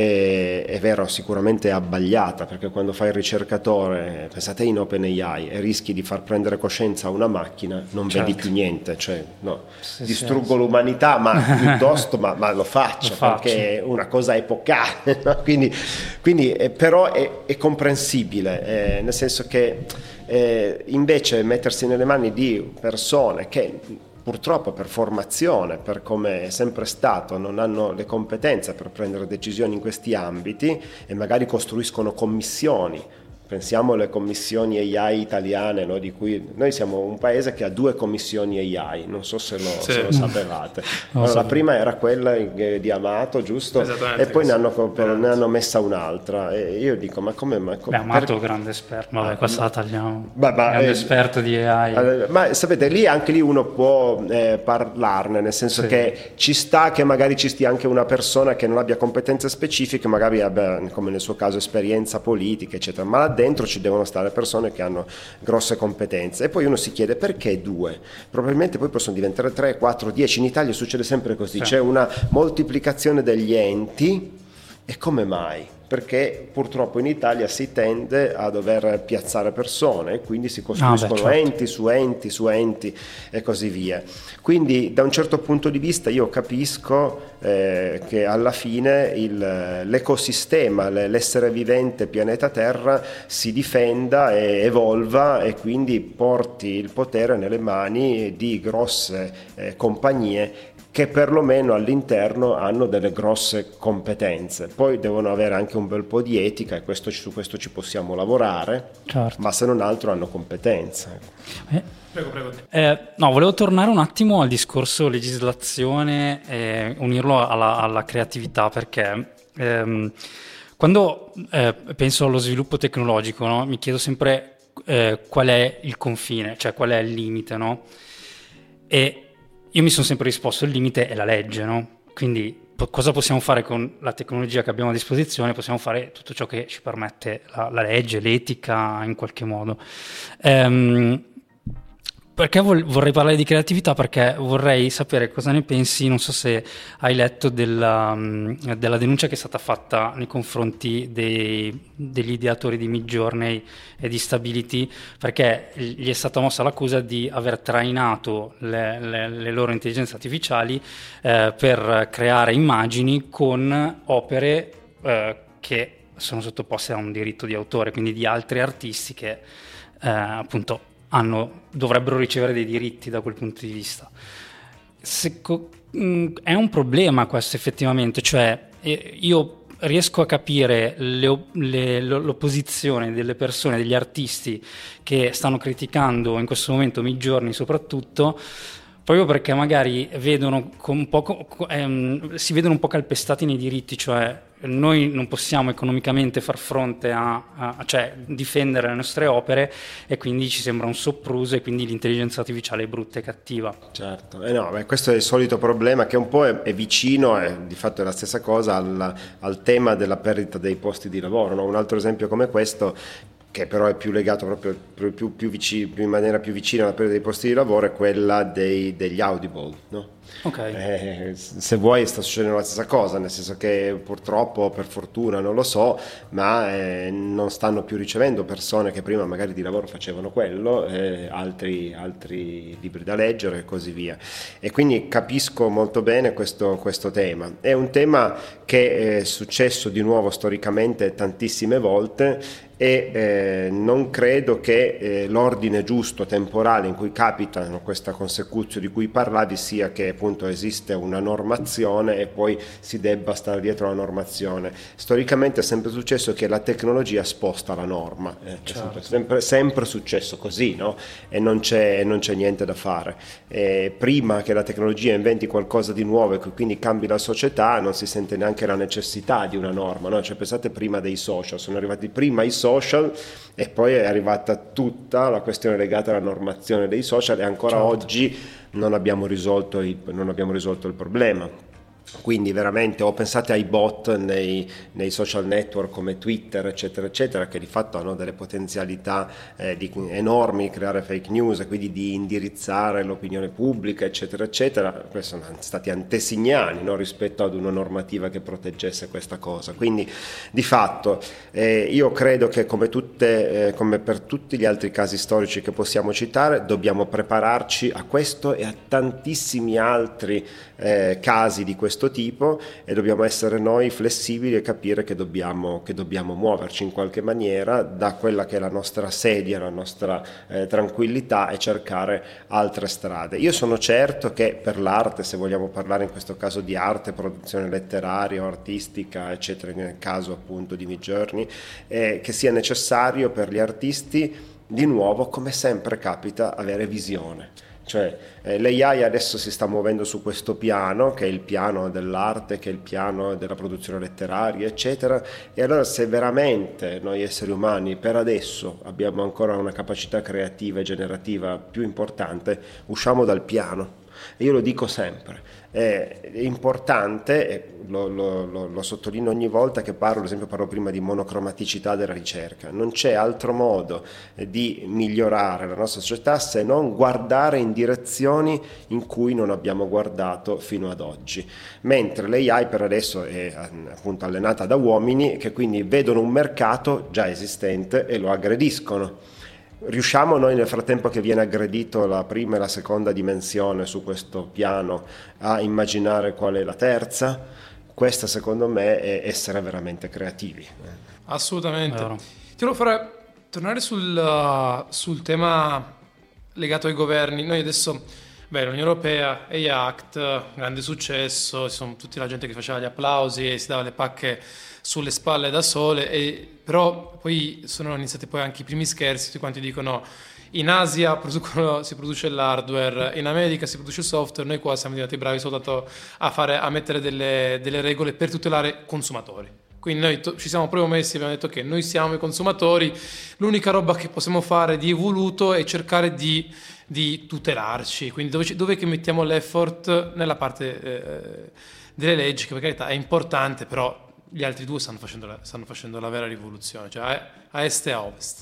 e, è vero, sicuramente è abbagliata, perché quando fai il ricercatore, pensate in OpenAI, e rischi di far prendere coscienza a una macchina, non certo. vedi più niente, cioè no, sì, distruggo sì, l'umanità, ma piuttosto ma, ma lo, faccio, lo faccio, perché è una cosa epocale, no? quindi, quindi eh, però è, è comprensibile, eh, nel senso che eh, invece mettersi nelle mani di persone che purtroppo per formazione, per come è sempre stato, non hanno le competenze per prendere decisioni in questi ambiti e magari costruiscono commissioni. Pensiamo alle commissioni A I italiane, no? Di cui noi siamo un paese che ha due commissioni A I, non so se lo, sì. se lo sapevate. Allora, la prima era quella di Amato, giusto? E poi ne hanno, ne hanno messa un'altra. E io dico, ma come? Ma come Beh, Amato è un grande esperto, vabbè, questa la tagliamo. Ma, ma, grande eh, esperto di A I. Ma sapete, lì anche lì uno può eh, parlarne, nel senso sì. che ci sta che magari ci stia anche una persona che non abbia competenze specifiche, magari abbia, come nel suo caso, esperienza politica, eccetera, ma dentro ci devono stare persone che hanno grosse competenze. E poi uno si chiede perché due? Probabilmente poi possono diventare tre, quattro, dieci. In Italia succede sempre così, sì. c'è una moltiplicazione degli enti. E come mai? Perché purtroppo in Italia si tende a dover piazzare persone e quindi si costruiscono ah, beh, certo. enti su enti su enti e così via. Quindi da un certo punto di vista io capisco eh, che alla fine il, l'ecosistema, l'essere vivente pianeta Terra si difenda e evolva e quindi porti il potere nelle mani di grosse eh, compagnie che perlomeno all'interno hanno delle grosse competenze. Poi devono avere anche un bel po' di etica e questo, su questo ci possiamo lavorare, certo. ma se non altro hanno competenze. Eh, prego, prego. Eh, no, volevo tornare un attimo al discorso legislazione e unirlo alla, alla creatività, perché ehm, quando eh, penso allo sviluppo tecnologico, no, mi chiedo sempre eh, qual è il confine, cioè qual è il limite, no? E io mi sono sempre risposto, il limite è la legge, no? Quindi po- cosa possiamo fare con la tecnologia che abbiamo a disposizione? Possiamo fare tutto ciò che ci permette la, la legge, l'etica in qualche modo. Ehm, perché vol- vorrei parlare di creatività? Perché vorrei sapere cosa ne pensi, non so se hai letto della, della denuncia che è stata fatta nei confronti dei, degli ideatori di Midjourney e di Stability, perché gli è stata mossa l'accusa di aver trainato le, le, le loro intelligenze artificiali eh, per creare immagini con opere eh, che sono sottoposte a un diritto di autore, quindi di altri artisti che eh, appunto hanno, dovrebbero ricevere dei diritti da quel punto di vista. Se, mh, è un problema questo effettivamente, cioè io riesco a capire le, le, l'opposizione delle persone, degli artisti che stanno criticando in questo momento Midjourney soprattutto, proprio perché magari vedono un po', ehm, si vedono un po' calpestati nei diritti, cioè noi non possiamo economicamente far fronte a, a cioè difendere le nostre opere e quindi ci sembra un sopruso e quindi l'intelligenza artificiale è brutta e cattiva. Certo, eh no, beh, questo è il solito problema che un po' è, è vicino, è, di fatto è la stessa cosa al, al tema della perdita dei posti di lavoro, no? Un altro esempio come questo, che però è più legato proprio più, più, più vicino, più in maniera più vicina alla perdita dei posti di lavoro, è quella dei, degli Audible, no? Okay. Eh, se vuoi sta succedendo la stessa cosa, nel senso che purtroppo, per fortuna non lo so, ma eh, non stanno più ricevendo persone che prima magari di lavoro facevano quello, eh, altri, altri libri da leggere e così via. E quindi capisco molto bene questo, questo tema. È un tema che è successo di nuovo storicamente tantissime volte e eh, non credo che eh, l'ordine giusto temporale in cui capitano questa consecuzione di cui parlavi sia che appunto esiste una normazione e poi si debba stare dietro alla normazione. Storicamente è sempre successo che la tecnologia sposta la norma, eh, certo. è sempre, sempre successo così, no? E non c'è, non c'è niente da fare. Eh, prima che la tecnologia inventi qualcosa di nuovo e quindi cambi la società, non si sente neanche la necessità di una norma, no? Cioè, pensate prima dei social, sono arrivati prima i social e poi è arrivata tutta la questione legata alla normazione dei social e ancora certo. oggi non abbiamo risolto il, non abbiamo risolto il problema. Quindi veramente, o pensate ai bot nei, nei social network come Twitter eccetera eccetera, che di fatto hanno delle potenzialità eh, di, enormi di creare fake news e quindi di indirizzare l'opinione pubblica eccetera eccetera. Questi sono stati antesignani, no, rispetto ad una normativa che proteggesse questa cosa. Quindi di fatto eh, io credo che come, tutte, eh, come per tutti gli altri casi storici che possiamo citare dobbiamo prepararci a questo e a tantissimi altri eh, casi di questo tipo, e dobbiamo essere noi flessibili e capire che dobbiamo, che dobbiamo muoverci in qualche maniera da quella che è la nostra sedia, la nostra eh, tranquillità, e cercare altre strade. Io sono certo che per l'arte, se vogliamo parlare in questo caso di arte, produzione letteraria o artistica eccetera, nel caso appunto di Midjourney, eh, che sia necessario per gli artisti di nuovo, come sempre capita, avere visione. Cioè eh, l'A I adesso si sta muovendo su questo piano, che è il piano dell'arte, che è il piano della produzione letteraria eccetera, e allora se veramente noi esseri umani per adesso abbiamo ancora una capacità creativa e generativa più importante, usciamo dal piano. Io lo dico sempre, è importante, e lo, lo, lo, lo sottolineo ogni volta che parlo, ad esempio parlo prima di monocromaticità della ricerca, non c'è altro modo di migliorare la nostra società se non guardare in direzioni in cui non abbiamo guardato fino ad oggi, mentre l'A I per adesso è appunto allenata da uomini che quindi vedono un mercato già esistente e lo aggrediscono. Riusciamo noi nel frattempo che viene aggredito la prima e la seconda dimensione su questo piano a immaginare qual è la terza? Questa secondo me è essere veramente creativi. Assolutamente. Allora. Ti volevo fare tornare sul, sul tema legato ai governi. Noi adesso, beh, l'Unione Europea, A I Act, grande successo, ci sono tutta la gente che faceva gli applausi e si dava le pacche sulle spalle da sole, e però poi sono iniziati poi anche i primi scherzi, tutti quanti dicono in Asia producono, si produce l'hardware, in America si produce il software, noi qua siamo diventati bravi soltanto a, fare, a mettere delle, delle regole per tutelare i consumatori. Quindi noi to- ci siamo proprio messi, abbiamo detto che noi siamo i consumatori, l'unica roba che possiamo fare di evoluto è cercare di, di tutelarci, quindi dove, ci, dove che mettiamo l'effort nella parte eh, delle leggi, che per carità è importante, però gli altri due stanno facendo la, stanno facendo la vera rivoluzione, cioè a, a est e a ovest.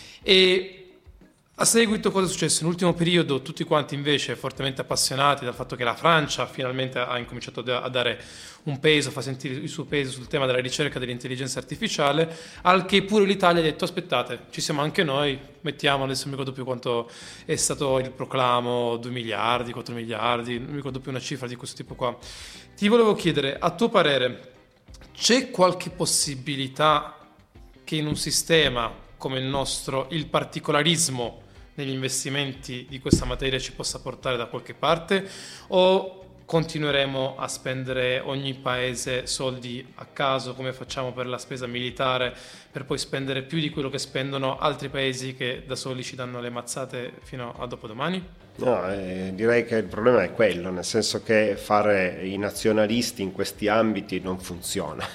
E a seguito cosa è successo? Nell'ultimo periodo tutti quanti invece fortemente appassionati dal fatto che la Francia finalmente ha incominciato a dare un peso, fa sentire il suo peso sul tema della ricerca dell'intelligenza artificiale, al che pure l'Italia ha detto aspettate, ci siamo anche noi, mettiamo, adesso non mi ricordo più quanto è stato il proclamo, due miliardi, quattro miliardi, non mi ricordo più una cifra di questo tipo qua. Ti volevo chiedere, a tuo parere, c'è qualche possibilità che in un sistema come il nostro il particolarismo negli investimenti di questa materia ci possa portare da qualche parte, o continueremo a spendere ogni paese soldi a caso come facciamo per la spesa militare, per poi spendere più di quello che spendono altri paesi che da soli ci danno le mazzate fino a dopodomani? No, eh, direi che il problema è quello, nel senso che fare i nazionalisti in questi ambiti non funziona.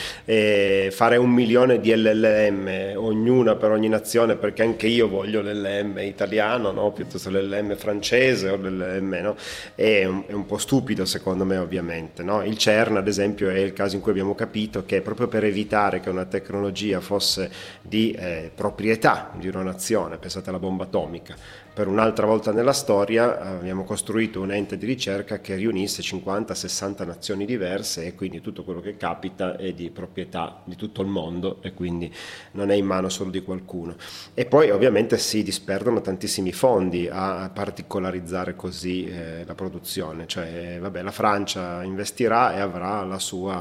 E fare un milione di L L M, ognuna per ogni nazione, perché anche io voglio l'L L M italiano, no? Piuttosto l'L L M francese o l'L L M, no? È un, è un po' stupido secondo me, ovviamente, no? Il CERN ad esempio è il caso in cui abbiamo capito che proprio per evitare che una tecnologia fosse di eh, proprietà di una nazione, pensate alla bomba atomica, per un'altra volta nella storia abbiamo costruito un ente di ricerca che riunisse cinquanta sessanta nazioni diverse, e quindi tutto quello che capita è di proprietà di tutto il mondo e quindi non è in mano solo di qualcuno. E poi ovviamente si disperdono tantissimi fondi a particolarizzare così eh, la produzione, cioè vabbè, la Francia investirà e avrà la sua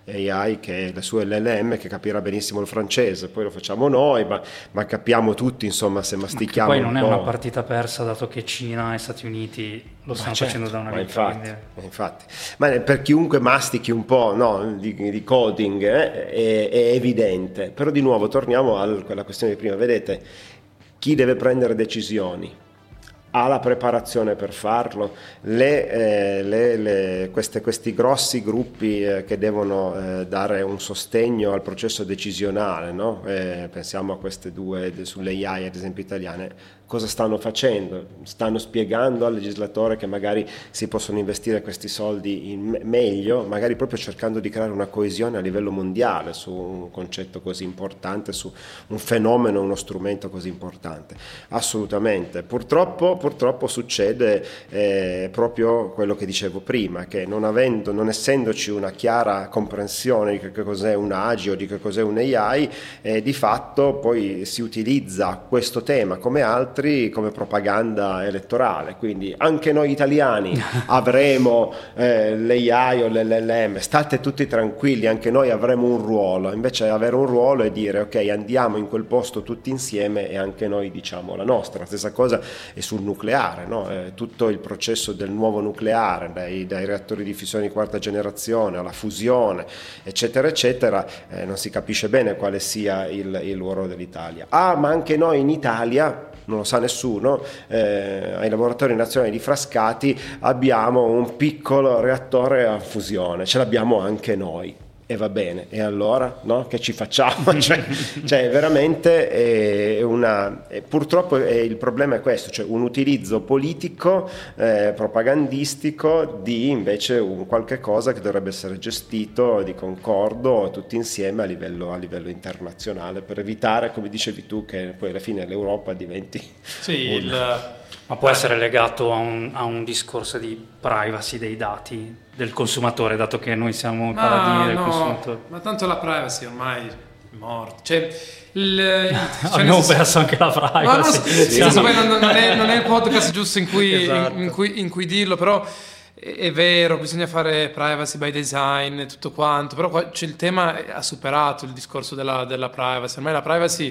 A I, che è la sua L L M, che capirà benissimo il francese, poi lo facciamo noi, ma, ma capiamo tutti, insomma, se mastichiamo ma poi non un è po'. una partita persa, dato che Cina e Stati Uniti lo stanno certo, facendo da una ma vita. infatti, infatti. Ma per chiunque mastichi un po', no, di, di coding eh, è, è evidente, però di nuovo torniamo a quella questione di prima, vedete, chi deve prendere decisioni ha la preparazione per farlo, le, eh, le, le, queste, questi grossi gruppi eh, che devono eh, dare un sostegno al processo decisionale, no? eh, pensiamo a queste due sulle A I ad esempio italiane, cosa stanno facendo? Stanno spiegando al legislatore che magari si possono investire questi soldi in me- meglio, magari proprio cercando di creare una coesione a livello mondiale su un concetto così importante, su un fenomeno, uno strumento così importante. Assolutamente. Purtroppo, purtroppo succede eh, proprio quello che dicevo prima, che non avendo, non essendoci una chiara comprensione di che cos'è un A G I o di che cos'è un A I, eh, di fatto poi si utilizza questo tema come altri come propaganda elettorale, quindi anche noi italiani avremo eh, l'A I o l'L L M, state tutti tranquilli, anche noi avremo un ruolo, invece avere un ruolo e dire ok, andiamo in quel posto tutti insieme e anche noi diciamo la nostra. La stessa cosa è sul nucleare, no? eh, tutto il processo del nuovo nucleare, dai, dai reattori di fissione di quarta generazione alla fusione eccetera eccetera, eh, non si capisce bene quale sia il, il ruolo dell'Italia. Ah, ma anche noi in Italia, non lo sa nessuno, eh, ai laboratori nazionali di Frascati abbiamo un piccolo reattore a fusione, ce l'abbiamo anche noi. E va bene, e allora no? Che ci facciamo? cioè, cioè veramente è una, è, purtroppo è, il problema è questo, cioè un utilizzo politico, eh, propagandistico di invece un qualche cosa che dovrebbe essere gestito di concordo tutti insieme a livello, a livello internazionale, per evitare, come dicevi tu, che poi alla fine l'Europa diventi sì, un... il... Ma può essere legato a un, a un discorso di privacy dei dati del consumatore, dato che noi siamo i paladini ma del no, consumatore? Ma tanto la privacy ormai è morta. Cioè, il, il, cioè abbiamo perso anche la privacy. Ma no, sì, sì, sì, poi non, non, è, non è il podcast giusto in cui, esatto. in, in, cui, in cui dirlo, però è, è vero, bisogna fare privacy by design e tutto quanto, però qua c'è il tema, ha superato il discorso della, della privacy. Ormai la privacy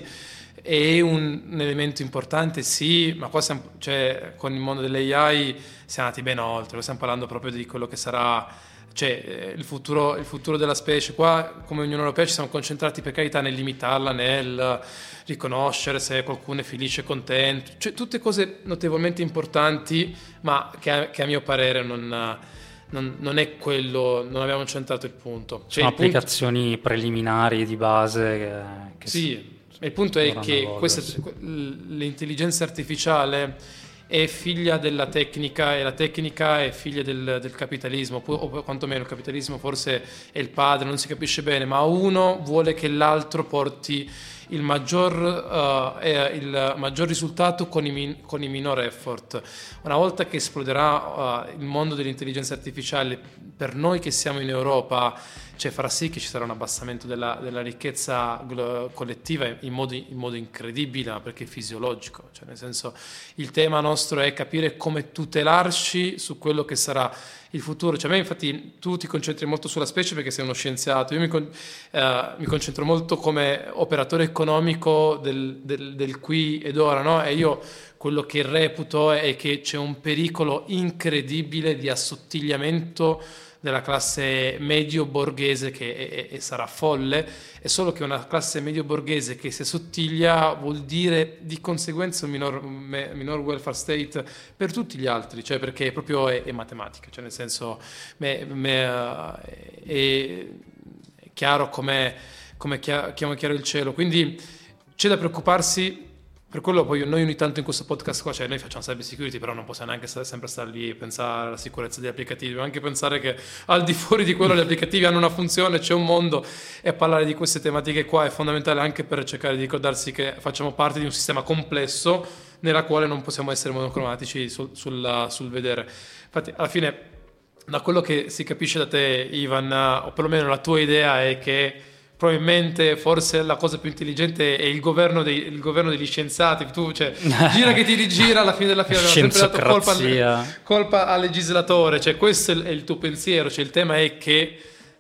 è un, un elemento importante, sì, ma qua siamo, cioè, con il mondo dell'A I siamo andati ben oltre, stiamo parlando proprio di quello che sarà, cioè, il futuro, il futuro della specie. Qua come Unione Europea ci siamo concentrati, per carità, nel limitarla, nel riconoscere se qualcuno è felice e contento, cioè tutte cose notevolmente importanti, ma che a, che a mio parere non... Non, non è quello, non abbiamo centrato il punto. Cioè, sono il applicazioni punto, preliminari di base che, che sì. Il punto è che questa, l'intelligenza artificiale è figlia della tecnica e la tecnica è figlia del, del capitalismo, o quantomeno il capitalismo forse è il padre, non si capisce bene, ma uno vuole che l'altro porti il maggior, uh, eh, il maggior risultato con i, min- con i minor effort. Una volta che esploderà uh, il mondo dell'intelligenza artificiale, per noi che siamo in Europa, cioè farà sì che ci sarà un abbassamento della, della ricchezza glo- collettiva in modo, in modo incredibile, perché è fisiologico, cioè nel senso, il tema nostro è capire come tutelarci su quello che sarà il futuro. Cioè a me infatti tu ti concentri molto sulla specie perché sei uno scienziato, io mi, con- eh, mi concentro molto come operatore economico del, del, del qui ed ora, no? E io quello che reputo è che c'è un pericolo incredibile di assottigliamento della classe medio borghese che è, è, è, sarà folle, è solo che una classe medio borghese che si assottiglia vuol dire di conseguenza un minor, me, minor welfare state per tutti gli altri, cioè perché proprio è, è matematica, cioè nel senso me, me, uh, è, è chiaro come, come chiamo chiaro il cielo, quindi c'è da preoccuparsi. Per quello poi noi ogni tanto in questo podcast qua, cioè noi facciamo cyber security, però non possiamo neanche stare, sempre stare lì e pensare alla sicurezza degli applicativi, ma anche pensare che al di fuori di quello gli applicativi hanno una funzione, c'è un mondo, e parlare di queste tematiche qua è fondamentale anche per cercare di ricordarsi che facciamo parte di un sistema complesso nella quale non possiamo essere monocromatici sul, sul, sul vedere. Infatti alla fine, da quello che si capisce da te, Ivan, o perlomeno la tua idea è che probabilmente forse la cosa più intelligente è il governo, dei, il governo degli scienziati, tu cioè gira che ti rigira, alla fine della fiera sempre dato colpa al, colpa al legislatore, cioè questo è il tuo pensiero, cioè il tema è che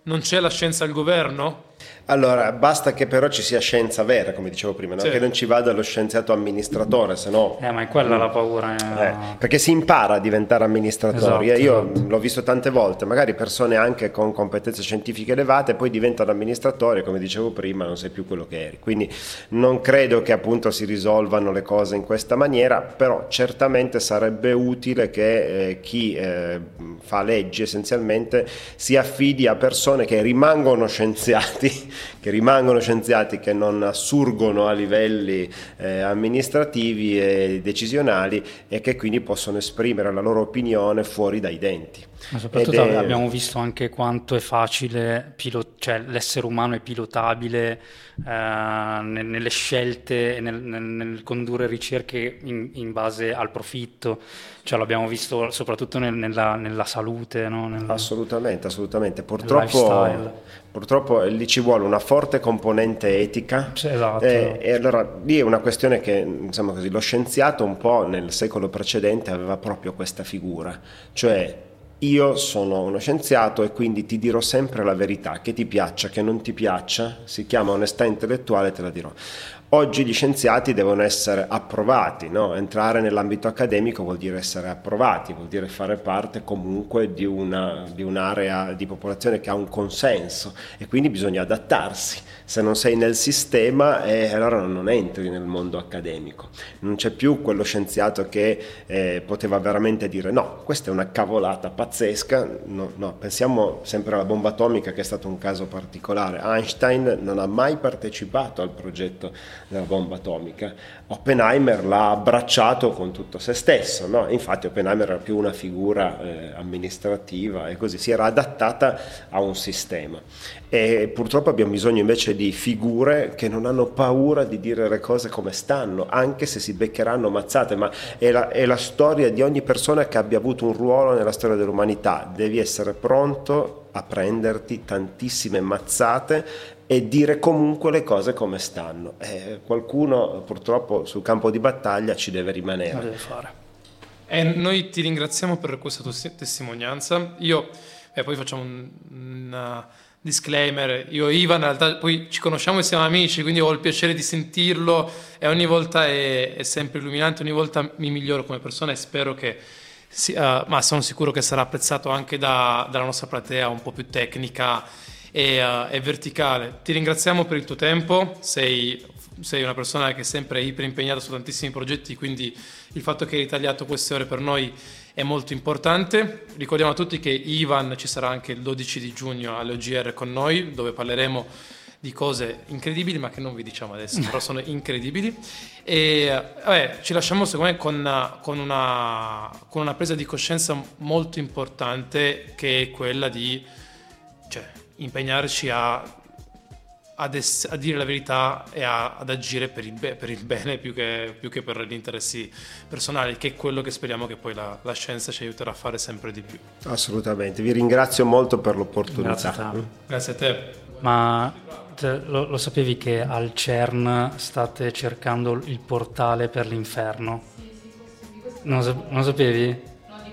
non c'è la scienza al governo? Allora, basta che però ci sia scienza vera, come dicevo prima, no? Sì. Che non ci vada lo scienziato amministratore, se no... Eh, ma è quella la paura. Eh. Eh, perché si impara a diventare amministratori. Esatto, Io esatto. l'ho visto tante volte, magari persone anche con competenze scientifiche elevate, poi diventano amministratori, come dicevo prima, non sei più quello che eri. Quindi non credo che appunto si risolvano le cose in questa maniera, però certamente sarebbe utile che eh, chi eh, fa leggi essenzialmente si affidi a persone che rimangono scienziati, che rimangono scienziati, che non assurgono a livelli eh, amministrativi e decisionali e che quindi possono esprimere la loro opinione fuori dai denti. Ma soprattutto Ed è- abbiamo visto anche quanto è facile, pilo- cioè l'essere umano è pilotabile eh, ne- nelle scelte e nel, nel- nel condurre ricerche in, in base al profitto, cioè l'abbiamo visto soprattutto nel- nella, nella salute, no? Nel- Assolutamente, assolutamente. Purtroppo, lifestyle. purtroppo lì ci vuole una forte componente etica. Sì, esatto. E, e allora lì è una questione che, insomma così, lo scienziato un po' nel secolo precedente aveva proprio questa figura, cioè io sono uno scienziato e quindi ti dirò sempre la verità, che ti piaccia, che non ti piaccia, si chiama onestà intellettuale, te la dirò. Oggi gli scienziati devono essere approvati, no? Entrare nell'ambito accademico vuol dire essere approvati, vuol dire fare parte comunque di, una, di un'area di popolazione che ha un consenso e quindi bisogna adattarsi. Se non sei nel sistema, eh, allora non entri nel mondo accademico. Non c'è più quello scienziato che eh, poteva veramente dire no, questa è una cavolata pazzesca. No, no, pensiamo sempre alla bomba atomica, che è stato un caso particolare. Einstein non ha mai partecipato al progetto della bomba atomica. Oppenheimer l'ha abbracciato con tutto se stesso, no? Infatti Oppenheimer era più una figura eh, amministrativa e così, si era adattata a un sistema. E purtroppo abbiamo bisogno invece di figure che non hanno paura di dire le cose come stanno, anche se si beccheranno mazzate, ma è la, è la storia di ogni persona che abbia avuto un ruolo nella storia dell'umanità. Devi essere pronto a prenderti tantissime mazzate e dire comunque le cose come stanno. Eh, qualcuno purtroppo sul campo di battaglia ci deve rimanere. Lo deve fare. E noi ti ringraziamo per questa tua testimonianza. Io, eh, poi facciamo un, un disclaimer, io e Ivan in realtà poi ci conosciamo e siamo amici, quindi ho il piacere di sentirlo e ogni volta è, è sempre illuminante, ogni volta mi miglioro come persona e spero che sia, ma sono sicuro che sarà apprezzato anche da, dalla nostra platea un po' più tecnica e, uh, e verticale. Ti ringraziamo per il tuo tempo, sei, sei una persona che è sempre iper impegnata su tantissimi progetti, quindi il fatto che hai ritagliato queste ore per noi è molto importante. Ricordiamo a tutti che Ivan ci sarà anche il dodici di giugno all'O G R con noi, dove parleremo di cose incredibili, ma che non vi diciamo adesso, però sono incredibili. E vabbè, ci lasciamo secondo me con, con, una, con una presa di coscienza molto importante, che è quella di, cioè, impegnarci a, ad es- a dire la verità e a, ad agire per il, be- per il bene più che, più che per gli interessi personali, che è quello che speriamo che poi la, la scienza ci aiuterà a fare sempre di più. Assolutamente, vi ringrazio molto per l'opportunità. Grazie a te. Grazie a te. Ma te, lo, lo sapevi che al CERN state cercando il portale per l'inferno? Non, sa- non sapevi?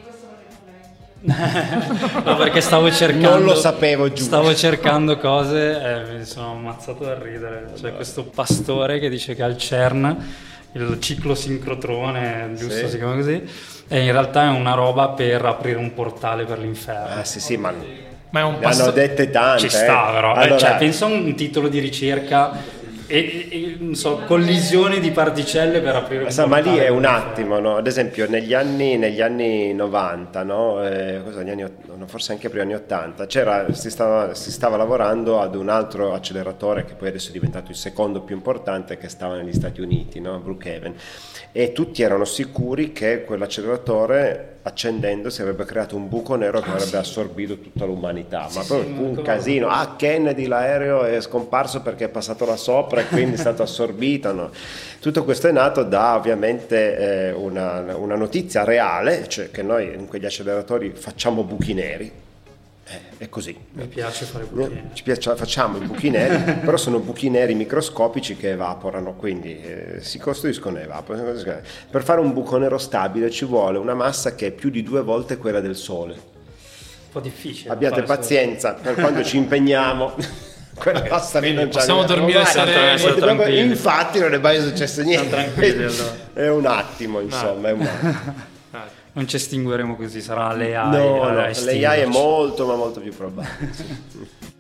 No, perché stavo cercando, non lo sapevo, giusto. Stavo cercando cose e mi sono ammazzato da ridere. C'è questo pastore che dice che al CERN il ciclo sincrotrone, giusto, Sì. si chiama così, e in realtà è una roba per aprire un portale per l'inferno. Ah, sì, sì, ma Ma è un ne hanno dette tante. Ci sta, eh. però. Allora, Cioè, pensa a un titolo di ricerca e, e- e, non so, collisione di particelle per aprire un sa, ma lì portale è un per attimo, no? Ad esempio negli anni, negli anni novanta, no? Eh, cosa, negli anni, ott- no, forse anche prima anni ottanta, c'era, si, stava, si stava lavorando ad un altro acceleratore che poi adesso è diventato il secondo più importante, che stava negli Stati Uniti, no? Brookhaven, e tutti erano sicuri che quell'acceleratore accendendo si avrebbe creato un buco nero che avrebbe assorbito tutta l'umanità, ma sì, proprio sì, un ma casino. Ah, Kennedy, l'aereo è scomparso perché è passato là sopra e quindi è stato assorbito, no? Tutto questo è nato da ovviamente eh, una, una notizia reale, cioè che noi in quegli acceleratori facciamo buchi neri. Eh, è così. Mi piace fare buchi. Ci piace, facciamo i buchi neri, però sono buchi neri microscopici che evaporano, quindi eh, si costruiscono e evaporano. Per fare un buco nero stabile ci vuole una massa che è più di due volte quella del Sole. po' difficile. Abbiate pazienza, per quando ci impegniamo. Quella pasta lì non possiamo dormire sereni. Infatti non è mai successo niente. Tranquilli, allora. È un attimo, insomma, è un attimo. Non ci estingueremo così, sarà l'A I. No, no, l'A I è molto ma molto più probabile. Sì.